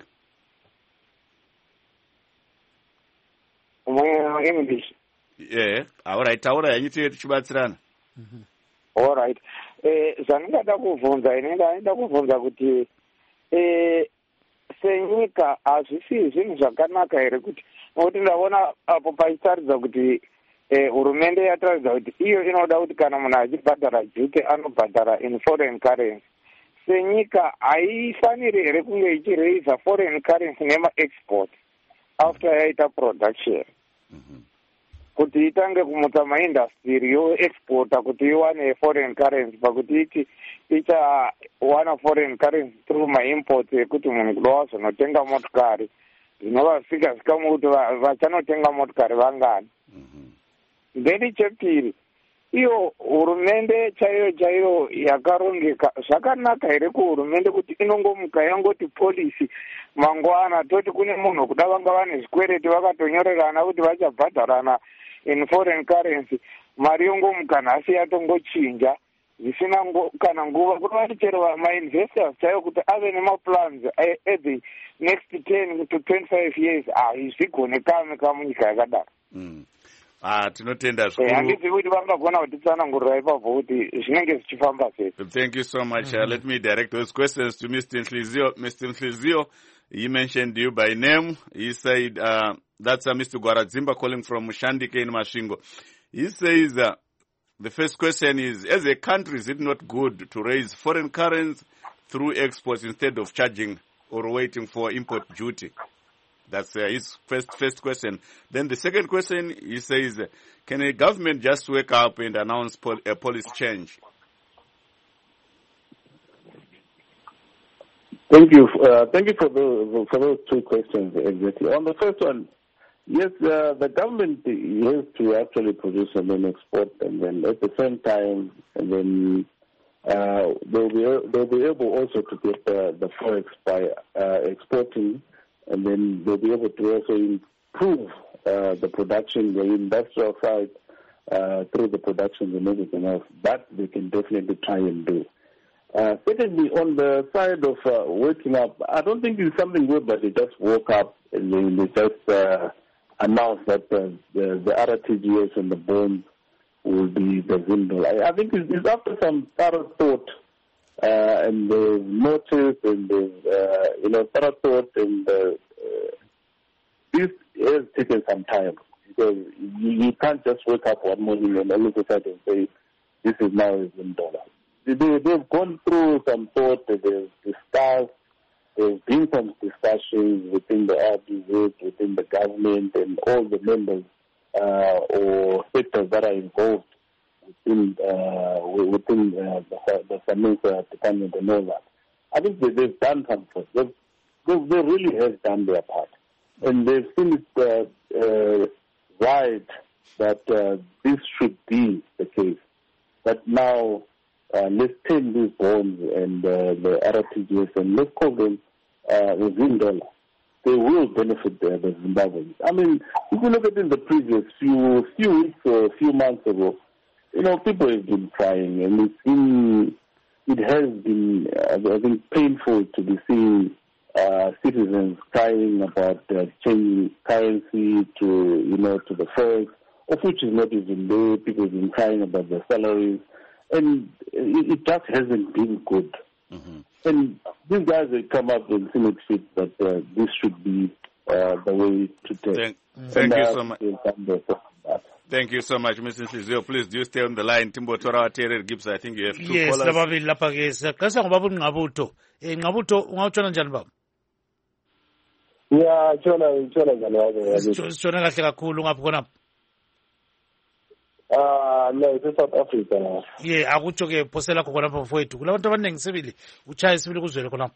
Mu English. Eh, alright, taura yanyu tiye tichibatsirana. All right. Eh zvandingada kuvhunza ine ndaenda kuvhunza kuti eh senyika azvisi zvinhu zvakanaka here kuti nokuti ndaona apo pachitaridza kuti eh hurumende yataridza kuti iyo inoda kuti kana munhu achibhadhara duty anobhadhara in foreign currency. Senyika haifaniri here kunge ichiraisa foreign currency nema-export after yaita production. Mm-hmm. Kuti itange kumutsa maindastry yo-exporta kuti iwane foreign currency pakuti iti ichawana foreign currency through ma-imports ekuti munhu kuda wazonotenga motikari zvinova zvika zvikamu kuti vachanotenga motikari vangani. Then chepiri iyo hurumende chaiyo chaiyo yakarongeka zvakanaka here kuhurumende kuti inongomuka yangoti policy mangwana toti kune munhu kuda vanga vane zvikwereti vakatonyorerana kuti vachabhadharana in foreign currency mari yongomuka nhasi yatongochinja zvisina kana nguva kunova chero mainvestors chaiyo kuti ave nemaplans the next ten to twenty-five years hazvigonekame kamunyika yakadaro. Ah, tinotenda zvikuru. Handiti kuti vangagona kutitsanangurira ipapo kuti zvinenge zvichifamba sei. Thank you so much. Mm-hmm. Uh, let me direct those questions to Mister Nhlizio. Mister Nhlizio, he mentioned you by name. He said, uh, that's uh, Mister Gwaradzimba calling from Mushandike in Masvingo. He says, uh, the first question is, as a country, is it not good to raise foreign currency through exports instead of charging or waiting for import duty? That's uh, his first first question. Then the second question, he says, can a government just wake up and announce pol- a policy change? Thank you. Uh, thank you for those, for those two questions, exactly. On the first one, yes, uh, the government has to actually produce and then export, and then at the same time, and then uh, they'll be they'll be able also to get uh, the forex by uh, exporting. And then they'll be able to also improve uh, the production, the industrial side, uh, through the production and everything else. That they can definitely try and do. Uh, secondly, on the side of uh, waking up, I don't think it's something good that they just woke up and then they just uh, announce that uh, the, the R T G S and the bonds will be the symbol. I, I think it's, it's after some thorough thought. Uh, and they've noticed and they've, uh, you know, thorough thought, and uh, uh, this has taken some time because you, you can't just wake up one morning and all of a sudden say, this is now a Zim dollar. They, they've gone through some thought, they've discussed, there's been some discussions within the R D Z, within the government and all the members uh, or sectors that are involved within uh, within uh, the, the finance uh, department and all that. I think they, they've done something. They've, they, they really have done their part. And they've seen it uh, uh, right that uh, this should be the case. But now, uh, let's take these bonds and uh, the R T G S and let's call them uh, the Zim dollar. They will benefit the, the Zimbabweans. I mean, if you look at it in the previous few, few weeks or a few months ago, you know, people have been crying, and it's been, it has been, uh, I think, painful to be seeing uh, citizens crying about uh, changing currency to, you know, to the forex, of which is not even there. People have been crying about their salaries, and it, it just hasn't been good. Mm-hmm. And these guys have come up and seen it fit that uh, this should be uh, the way to take. Thank, thank you uh, so much. Thank you so much, Mister Nhlizio. Please do stay on the line. Timbo Tora Terry Gibbs, I think you have two yes, callers. Yes, lababili lapha ke sakasa ngobabu Ngabuto. Eh Ngabuto ungawutshona njani baba? Yeah, tshona tshona njani wazo. Tshona kahle kakhulu ngapha khona. Ah, no, it's South Africa now. Yeah, akutsho ke phosela khona lapha mfowethu. Kulabantu abaningi sibili. Uchaya sibili kuzwele khona.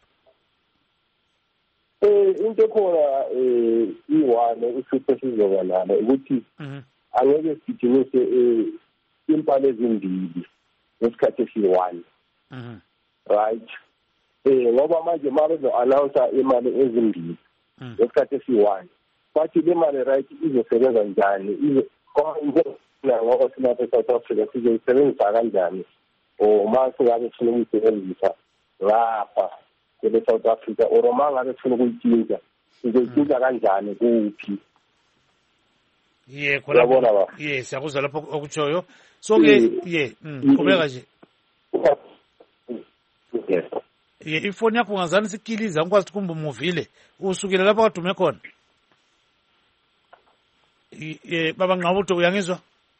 Eh into khona eh iwane usipho sizobalana ukuthi angeke sijimise impala ezimbili ngesikhathi esiyi-one. Right? Eh ngoba manje mabezo announce imali ezimbili ngesikhathi esiyi-one. Bathi le mali right izosebenza njani? Izo na ngoba sinapha eSouth Africa sizoyisebenzisa kanjani? O mase ngabe sifuna ukuyisebenzisa lapha kule South Africa or ma ngabe sifuna ukuyitshintsha sizoyitshintsha kanjani kuphi? Yeah, khona. Yes, yakuzwa lapho okutshoyo. So ke yeah, qhubeka nje. Yes. Ye ifoni yakho ungazani sikiliza ngikwazi ukuthi kumbe umuvile usukile lapha kwadume khona. Ye baba Nqabuto uyangizwa?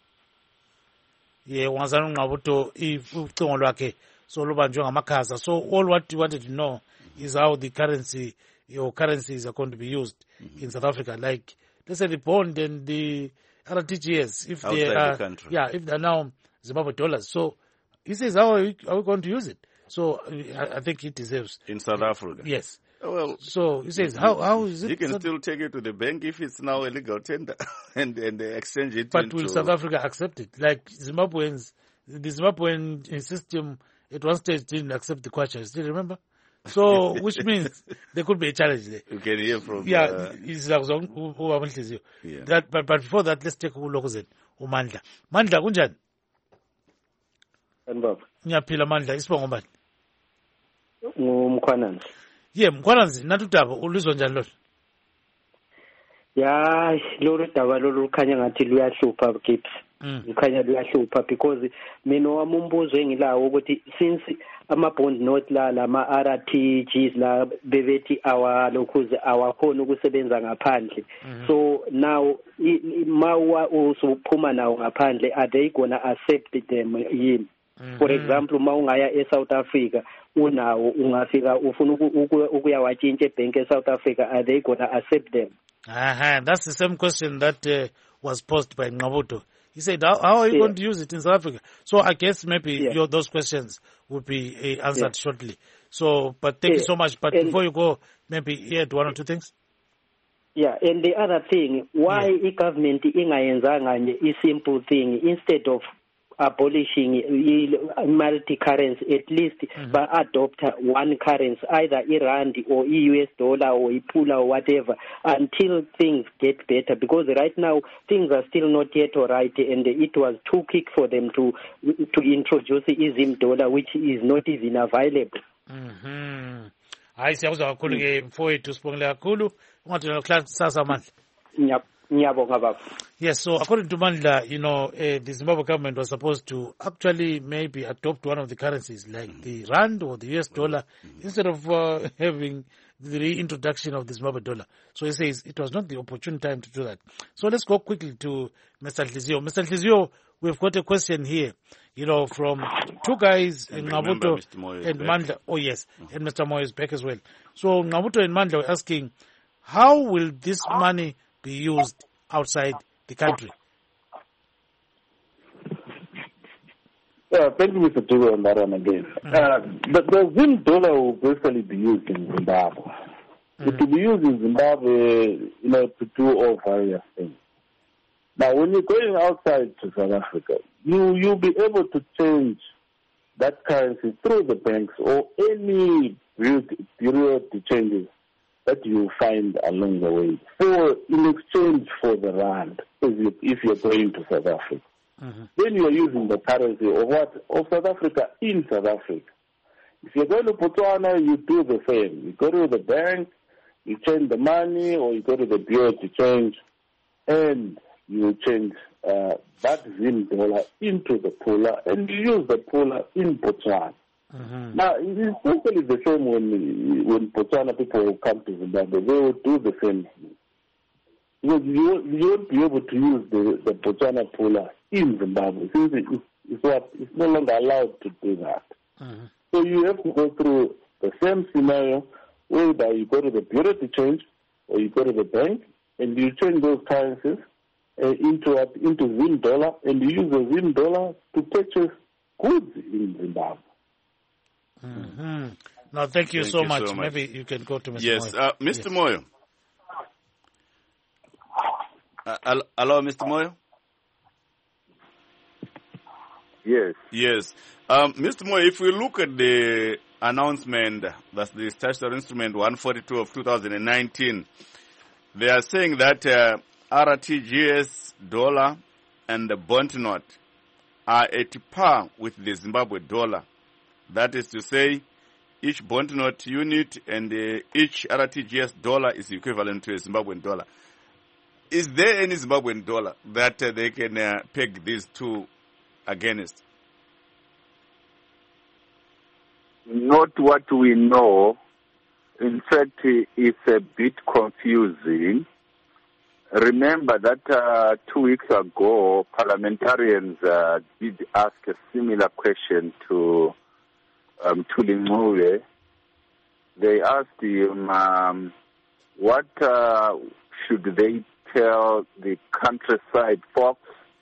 Ye ungazani uNqabuto ucingo lwakhe so lubanjwe ngamakhaza. So all what you wanted to know is how the currency, your currencies are going to be used mm-hmm. in South Africa, like let's say the bond and the R T G S, if outside they are, the country. yeah, if they're now Zimbabwe dollars. So he says, how are we, are we going to use it? So I, I think he deserves. In South Africa? Yes. Oh, well, so he says, how how is it? You can South still take it to the bank if it's now a legal tender and, and they exchange it. But into... will South Africa accept it? Like Zimbabweans, the Zimbabwean system at one stage didn't accept the kwacha. Still remember? So, which means there could be a challenge there. You can hear from... Yeah, uh, it's like yeah. yeah. That, but, but before that, let's take uLokuzen, uMandla. Mandla, kunjani? Andbaba. Ngiyaphila Mandla, isibongo mbani? Ngumkhwananzi. Ye, Mkhwananzi, nathi udaba ulizwa njani lolu? Ya, lolu daba lolu lukhanya ngathi luyahlupha Gibbs. Mm. Lukhanya luyahlupha because mina wami umbuzo engilawo ukuthi since ama-bond note la lama R T Gs la bebethi awalokhuze awakhona ukusebenza ngaphandle. Mm-hmm. So now ma usuphuma nawo ngaphandle, are they gonna accept them yini? Mm-hmm. For example, ma ungaya e-South Africa unawo ungafika ufuna ukuyawatshintsha ebhenki e-South Africa, are they gonna accept them? Uh-huh. That's the same question that uh, was posed by Nqabuto. He said, how, how are you yeah. going to use it in South Africa? So I guess maybe yeah. your, those questions would be uh, answered yeah. shortly. So, but thank yeah. you so much. But and before you go, maybe add one or two things. Yeah, and the other thing, why yeah. the government ingayenzanga a simple thing instead of abolishing multi-currency, at least mm-hmm. but adopt one currency, either Rand or U S dollar or Pula or whatever, until things get better. Because right now things are still not yet all right, and it was too quick for them to to introduce the Zim dollar, which is not even available. Mm-hmm. Hayi siyakuzwa kakhulu ke mfowethu sibongile kakhulu ungathi nokuhlala sasa Mandla. Yep. Yes, so according to Mandla, you know, uh, the Zimbabwe government was supposed to actually maybe adopt one of the currencies like mm-hmm. the Rand or the U S dollar mm-hmm. instead of uh, having the reintroduction of the Zimbabwe dollar. So he says it was not the opportune time to do that. So let's go quickly to Mister Hlizio. Mister Hlizio, we've got a question here, you know, from two guys, Nqabuto and Mandla. Oh, yes, mm-hmm. and Mister Moyo is back as well. So Nqabuto and Mandla were asking, how will this money be used outside the country? Yeah, thank you, Mister Tugo, on that one again. Mm-hmm. Uh, the, the Zim dollar will basically be used in Zimbabwe. Mm-hmm. It will be used in Zimbabwe, you know, to do all various things. Now, when you're going outside to South Africa, you, you'll be able to change that currency through the banks or any period changes that you find along the way, for in exchange for the rand, if you're going to South Africa. Mm-hmm. Then you're using the currency of what? Of South Africa in South Africa. If you're going to Botswana, you do the same. You go to the bank, you change the money, or you go to the bureau to change, and you change uh, that Zim dollar into the Pula, and you use the Pula in Botswana. Mm-hmm. Now, it's totally the same when when Botswana people come to Zimbabwe. They will do the same thing. Because you, you won't be able to use the, the Botswana Pula in Zimbabwe since it, it's, it's, what, it's no longer allowed to do that. Mm-hmm. So you have to go through the same scenario whereby you go to the bureau to change or you go to the bank and you change those currencies uh, into, uh, into Zim dollar, and you use the Zim dollar to purchase goods in Zimbabwe. Mm-hmm. No, thank you, thank so, you much. so much. Maybe you can go to Mister Yes, Moyo. uh, Mister Yes. Moyo. Uh, hello, Mister Moyo. Yes. Yes. Um, Mister Moyo, if we look at the announcement, that's the statutory instrument one forty-two of two thousand nineteen, they are saying that uh, R T G S dollar and the bond note are at par with the Zimbabwe dollar. That is to say, each bond note unit and uh, each R T G S dollar is equivalent to a Zimbabwean dollar. Is there any Zimbabwean dollar that uh, they can uh, peg these two against? not what we know. In fact, it's a bit confusing. Remember that uh, two weeks ago, parliamentarians uh, did ask a similar question to um, Thuli Ncube. They asked him, um, what uh, should they tell the countryside folks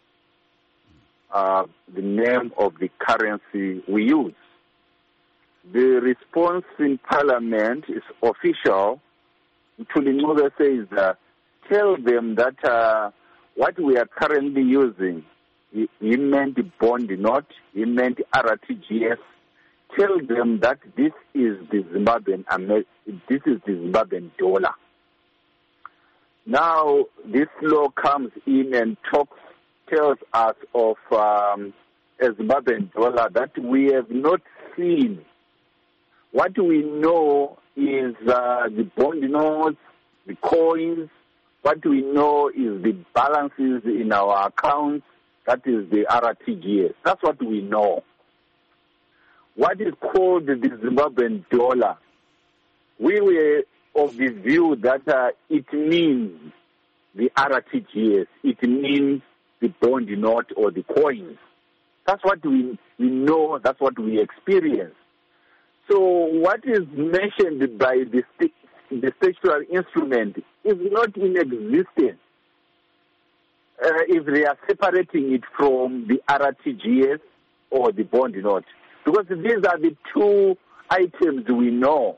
uh, the name of the currency we use? The response in Parliament is official. Thuli Ncube says, uh, tell them that uh, what we are currently using, he, he meant bond note, he meant R T G S. Tell them that this is the Zimbabwean, this is the Zimbabwean dollar. Now, this law comes in and talks, tells us of um, a Zimbabwean dollar that we have not seen. What we know is uh, the bond notes, the coins. What we know is the balances in our accounts. That is the R T G S. That's what we know. What is called the Zimbabwean dollar, we were of the view that uh, it means the R T G S. It means the bond note or the coins. That's what we, we know. That's what we experience. So what is mentioned by the, the statutory instrument is not in existence uh, if they are separating it from the R T G S or the bond note. Because these are the two items we know.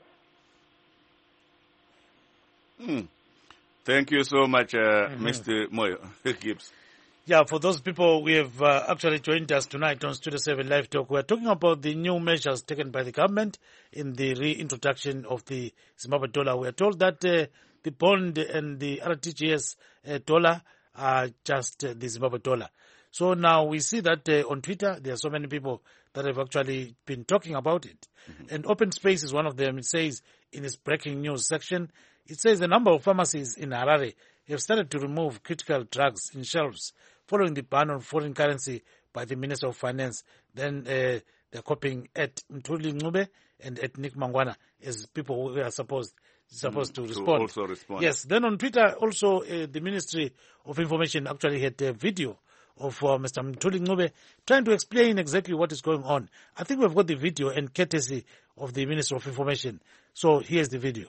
Hmm. Thank you so much, uh, mm-hmm. Mister Moyo Gibbs. Yeah, for those people who have uh, actually joined us tonight on Studio seven Live Talk, we're talking about the new measures taken by the government in the reintroduction of the Zimbabwe dollar. We're told that uh, the bond and the R T G S uh, dollar are just uh, the Zimbabwe dollar. So now we see that uh, on Twitter, there are so many people that have actually been talking about it. Mm-hmm. And Open Space is one of them. It says in its breaking news section, it says a number of pharmacies in Harare have started to remove critical drugs in shelves following the ban on foreign currency by the Minister of Finance. Then uh, they're copying at Thuli Ncube and at Nick Mangwana as people who are supposed supposed mm, to respond. To also respond. Yes. Then on Twitter, also uh, the Ministry of Information actually had a video of uh, Mister Thuli Ncube trying to explain exactly what is going on. I think we've got the video and courtesy of the Minister of Information. So here's the video.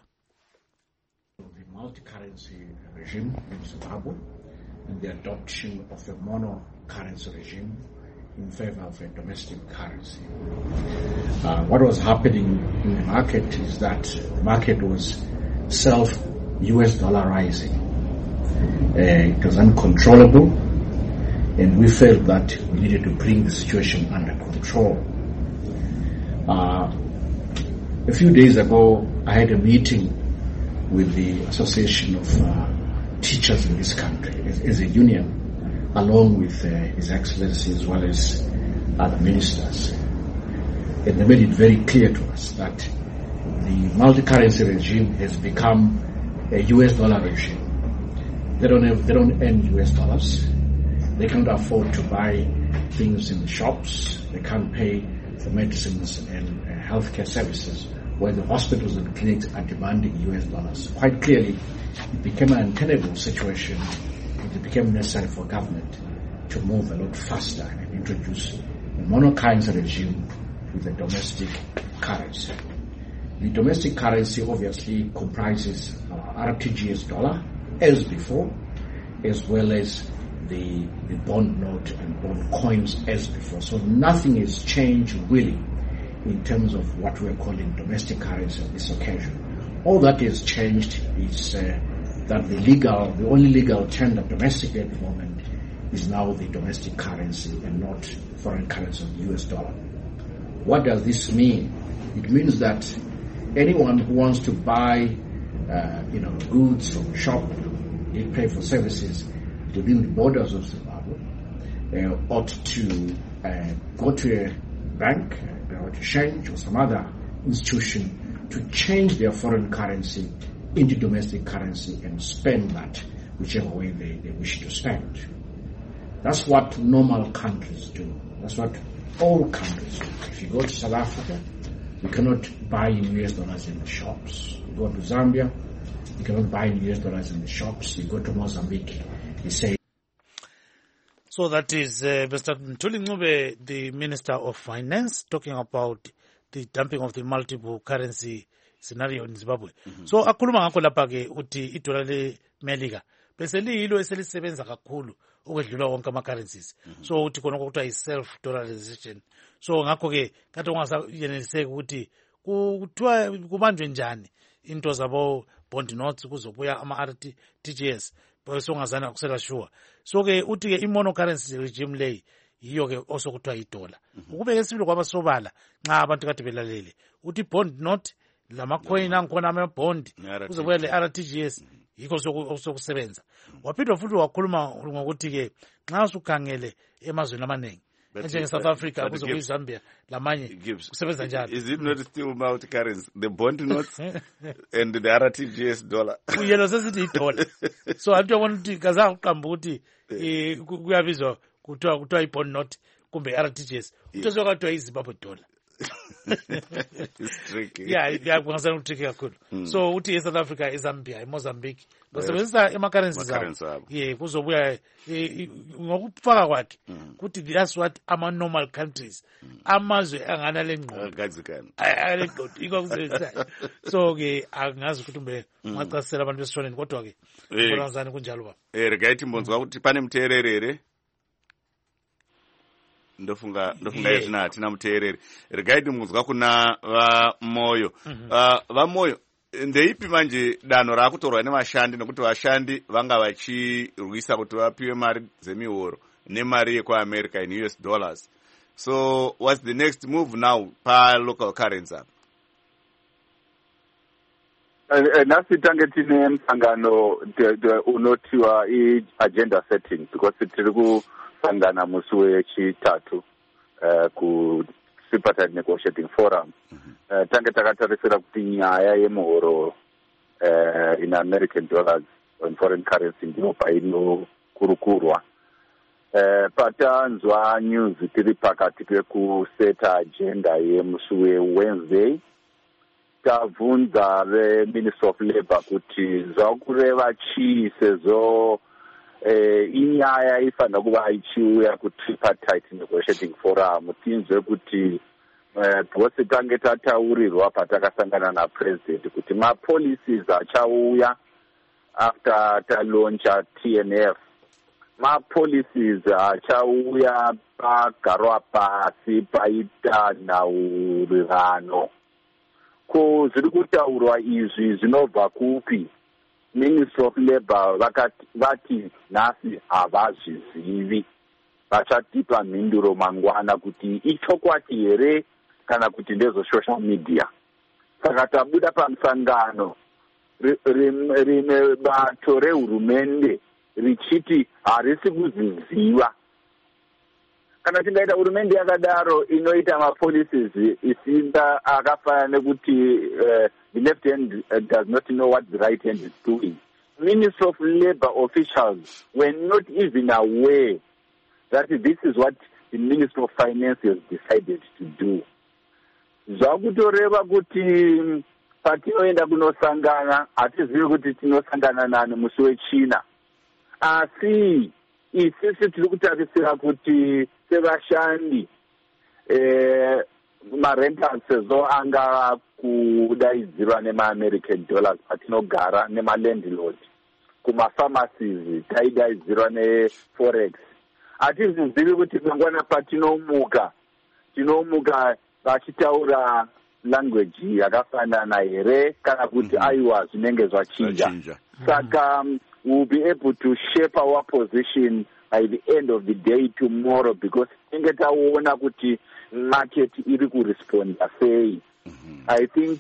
The multi-currency regime in Zimbabwe and the adoption of a mono-currency regime in favor of a domestic currency. Uh, what was happening in the market is that the market was self-U S dollarizing. Uh, it was uncontrollable, and we felt that we needed to bring the situation under control. Uh, a few days ago, I had a meeting with the Association of uh, Teachers in this country as, as a union, along with uh, His Excellency as well as other ministers. And they made it very clear to us that the multi-currency regime has become a U S dollar regime. They don't have, they don't earn U S dollars. They cannot afford to buy things in the shops. They can't pay for medicines and uh, healthcare services, where the hospitals and clinics are demanding U S dollars. Quite clearly, it became an untenable situation. It became necessary for government to move a lot faster and introduce a mono-currency regime with a domestic currency. The domestic currency obviously comprises uh, R T G S dollar, as before, as well as the, the bond note and bond coins as before. So nothing has changed really in terms of what we're calling domestic currency on this occasion. All that has changed is uh, that the legal, the only legal tender domestically at the moment is now the domestic currency and not foreign currency of the U S dollar. What does this mean? It means that anyone who wants to buy, uh, you know, goods from a shop, they pay for services within the borders of Zimbabwe, uh, ought to uh, go to a bank, or to change or some other institution to change their foreign currency into domestic currency and spend that whichever way they, they wish to spend. That's what normal countries do. That's what all countries do. If you go to South Africa, You cannot buy in U S dollars in the shops. You go to Zambia, you cannot buy in U S dollars in the shops. You go to Mozambique, you say. So that is uh, Mister Ntuli Ncube, the Minister of Finance, talking about the dumping of the multiple currency scenario in Zimbabwe. Mm-hmm. So akhuluma ngakho lapha ke uthi idola le Melika bese liyilo eselisebenza kakhulu ukwedlula wonke ama currencies. Mm-hmm. So uthi khona okuthiwa self dollarization. So ngakho ke kade ungasayeneliseki ukuthi kuthiwa kubanjwe njani into zabo bond notes kuzobuya ama R T G S bese ungazana kusela sure. So ke uthi ke i-mono currency regime leyi yiyo ke osokuthiwa idola. Ukube ke sibili kwabasobala nxa abantu kade belalele uthi bond note lama coin angkhona ama bond kuzobuya le R T G S yikho sokusebenza. Waphindwa futhi wakhuluma ngokuthi ke nxa usukhangele emazweni amaningi njenge South Africa kuzobuya Zambia lamanye kusebenza njalo. Is it not still multi currency, the bond notes and the R T G S dollar? Uyelo sesithi idola. So abantu babona ukuthi kaza uqamba ukuthi kuyabizwa kuthiwa kuthiwa i-bond note kumbe R T G S uthozo kwathiwa iZimbabwe dollar. It's tricky. Yeah, yeah, kungazana ukuthi tricky kakhulu. So uthi eSouth Africa, eZambia, eMozambique basebenzisa ama-currencies abo. Yeah, kuzobuya ngokufaka kwakhe ukuthi that's what ama-normal countries amazwe anganale ngqondo ale ngqondo iko kusebenzisa. So ke angazi ukuthi mbe ngacasela abantu besishoneni kodwa ke ngibonazana kunjalo baba. Eh regayithi mbonzwa ukuthi pane mthererere ndofunga ndofunga yezina atina muteereri regaidi munzwa kuna va moyo uh, va moyo ndeipi manje danho rakutorwa nevashandi nekuti vashandi vanga vachirwisa kuti vapiwe mari dzemihoro nemari yekuamerica in U S dollars. So what's the next move now pa local currency? Nasi tange tine msangano unotiwa i-agenda setting because tiri kusangana musi wechitatu uh, ku tripartite negotiating forum. Mm-hmm. Uh, tange takatarisira kuti nyaya yemuhoro uh, in American dollars in foreign currency ndiyo paino kurukurwa. Uh, patanzwa news tiri pakati pekuseta agenda yemusi we-Wednesday. Tavunza the Minister of Labour kuti zvakureva chii sezvo eh, inyaya ifana kuva ichiuya kutripartite negotiating forum tinzwe kuti eh, bose tange tataurirwa patakasangana napresident kuti mapolicies achauya after talauncha T N F mapolicies achauya pagarwa pasi paita nhaurirano. Ko zviri kutaurwa izvi zvinobva kupi? Minister of Labour vakati vati nhasi havazvizivi, vachatipa mhinduro mangwana kuti ichokwadi here kana kuti ndezvo social media. Saka tabuda pamusangano rimwe bato rehurumende richiti harisi kuzviziva. Kana tingaita hurumende yakadaro inoita mapolicies isimba akafanana nekuti uh, the left hand uh, does not know what the right hand is doing. Minister of Labour officials were not even aware that this is what the Minister of Finance has decided to do. Zvakutoreva kuti patinoenda kunosangana hatizivi kuti tinosangana nani musi wechina. Asi isisi tiri kutarisira kuti sevashandi eh, marentals sezvo anga kudaidzirwa nema-American dollars patinogara nema-landlord kumapharmacies taidaidzirwa ne-forex. Hatizizivi kuti mangwana patinomuka tinomuka vachitaura language yakafanana here kana kuti aiwa zvinenge zvachinja. Saka um, we'll be able to shape our position by the end of the day tomorrow because ingetaona kuti market iri kurespond sei. I think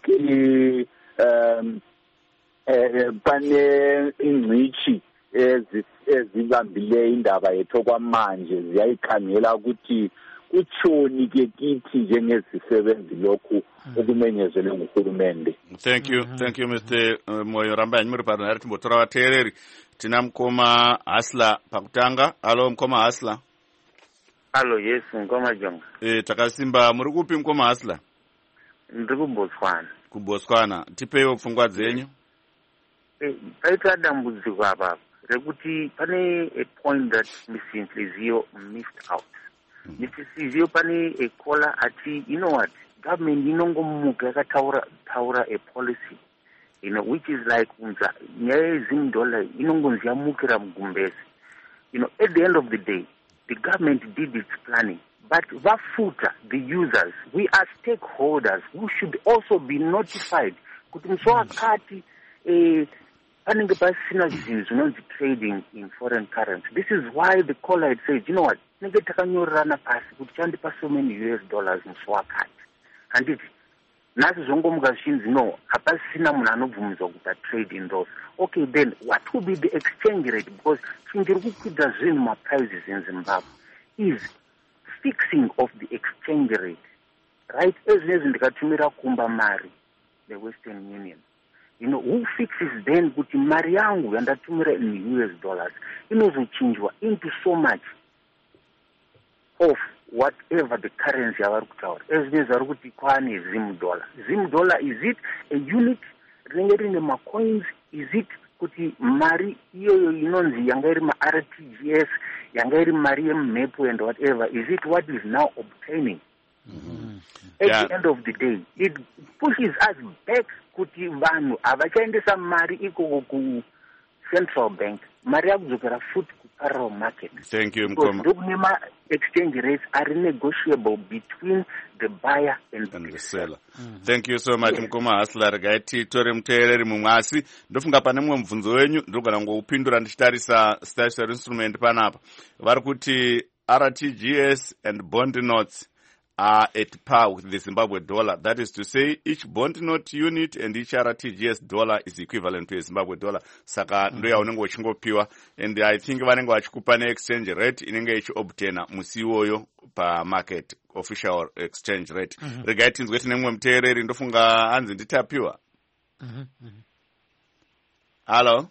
uh, um, uh, pane ingcichi ezivambileyo indaba yethokwa manje ziyayikhangela ukuthi kuchoni ke kithi njengezisebenzi lokhu okumenyezele nguhulumende. Thank you. Mm-hmm. Thank you Mister Uh, Moyo Rambani muri parana timbotora vateereri tina mukoma Hasla pakutanga. Alo mukoma Hasla. Alo yes mukoma Jonga. Eh takasimba muri kupi mukoma Hasla? ndiri kuBotswana. kuBotswana. Tipewo pfungwa dzenyu. Paita dambudziko apa rekuti pane a point that Mister Nhlizio missed out. Mm. Mister Nhlizio pane a caller ati, you know what, government inongomuka yakataura taura a policy, you know, which is like unza nyaya yezim dollar inongonzi yamukira mugumbezi. You know, at the end of the day, the government did its planning, but vafuta, the users, we are stakeholders who should also be notified. Kuti mswakati eh panenge pasina zvinhu zvinonzi trading in foreign currency. This is why the caller had said, you know what, nenge takanyorana pasi kuti chandipa so many U S dollars muswakati. Handiti nasi zvongomuka zvichinzi no, hapasina munhu anobvumidzwa kuita trade in those. Okay, then what will be the exchange rate? Because chingiri kukwidza zvinhu maprices in Zimbabwe is fixing of the exchange rate, right? Ezvinezvi ndikatumira kumba mari the Western Union, you know, who fixes then kuti mari yangu yandatumira in U S dollars inozochinjwa into so much of whatever the currency yavari kutaura. Ezvinezvi vari kuti kwane zim dollar. Zim dollar, is it a unit rinenge rine macoins? Is it kuti mari iyoyo inonzi yanga iri ma-R T G S, yanga iri mari yemhepo and whatever, is it what is now obtaining? Mm-hmm. At yeah. the end of the day, it pushes us back kuti vanhu havachaendesa mari ikoko ku central bank, mari yakudzokera futi ku parallel market. Thank you, Mkoma. Ndokunema exchange rates are negotiable between the buyer and, and the seller. Mm. Thank you so much, yes. Mkoma Hasla. Regaiti tore muteereri mumwe asi ndofunga pane mumwe mubvunzo wenyu ndogona ngoupindura ndichitarisa statutory instrument panapa. Vari kuti R T G S and bond notes are at par with the Zimbabwe dollar. That is to say, each bond note unit and each R T G S dollar is equivalent to a Zimbabwe dollar. Saka ndo ya unenge wachingopiwa. And I think vanenge vachikupa ne exchange rate inenge ichiobtaina musi iwoyo pa market official exchange rate. Mm -hmm. Regai tinzwe tine mumwe muteereri ndofunga hanzi nditapiwa. Mm -hmm. Hello.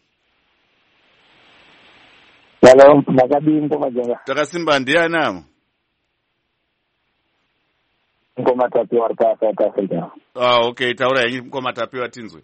Hello, makadimbo majanga. Takasimba ndiani amo? Mkoma tapiwa rika South Africa. Ah, okay, taura yanyi mkoma tapiwa tinzwe.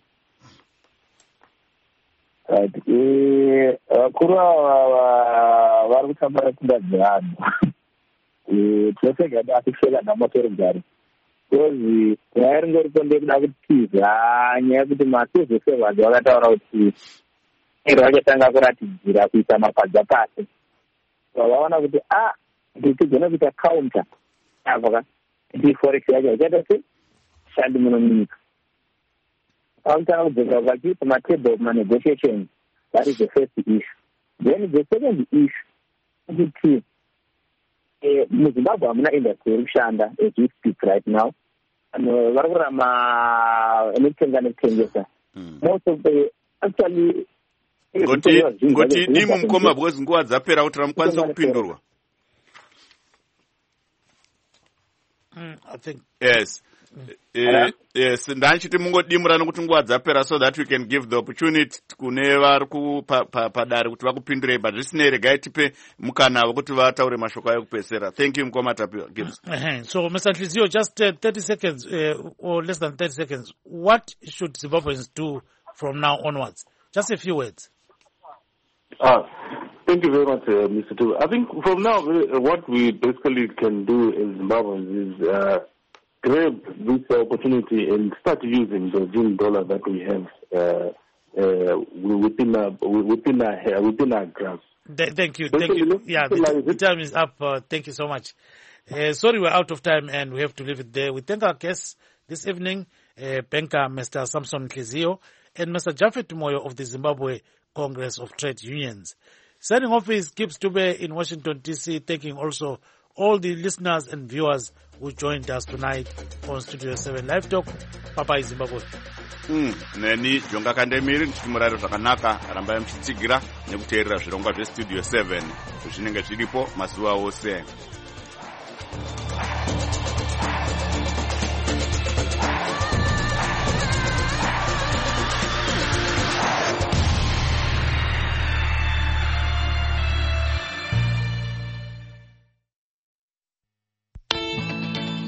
Right. Eh, kura vari kutambara kudadzana. Eh, twesega dakuseka namotori gari. Kozi yairi ngori konde kuda kutiza nyaya kuti masezve sevanhu vakataura kuti ero vachatanga kuratidzira kuisa mapadza pasi. Vaona kuti ah, nditigona kuita counter. Avoka ndi forex yacho ichaita sei shandi muno munyika. Counter kudzoka vachiita matable of negotiations. That is the first issue. Then the second issue is that eh, muZimbabwe hamuna industry irikushanda as we speak right now. Vanhu vari kurama nekutenga nekutengesa. Most of the actually ngoti ngoti dimu Mkoma because nguva dzapera kuti ramukwanisa kupindurwa. Mm, I think yes. Uh, yes, ndanchiti mungodimura nokuti nguva dzapera so that we can give the opportunity kune vari padare kuti vakupindurei, but zvisinei regai tipe mukana wekuti vataure mashoko ayo kupedzisira. Thank you Mkoma tapiwa. Gibbs. Uh-huh. So Mister Nhlizio, just uh, thirty seconds uh, or less than thirty seconds, what should Zimbabweans do from now onwards? Just a few words. Uh, thank you very much, uh, Mister Tu. I think from now, uh, what we basically can do in Zimbabwe is uh, grab this opportunity and start using the Zim dollar that we have uh, uh, within our within our within our grasp. Th- thank you, thank you. Yeah, the, the time is up. Uh, thank you so much. Uh, sorry, we're out of time and we have to leave it there. We thank our guests this evening, uh, banker Mister Samson Nhlizio and Mister Japhet Moyo of the Zimbabwe Congress of Trade Unions. Signing off is Gibbs Dube in Washington, D C, thanking also all the listeners and viewers who joined us tonight on Studio seven Live Talk. Papa Zimbabwe. Mm, neni jonga kandemiri nchitimurari zvakanaka rambai muchitsigira nekuteerera zvirongwa zvestudio seven zvinenge zviripo mazuva ose.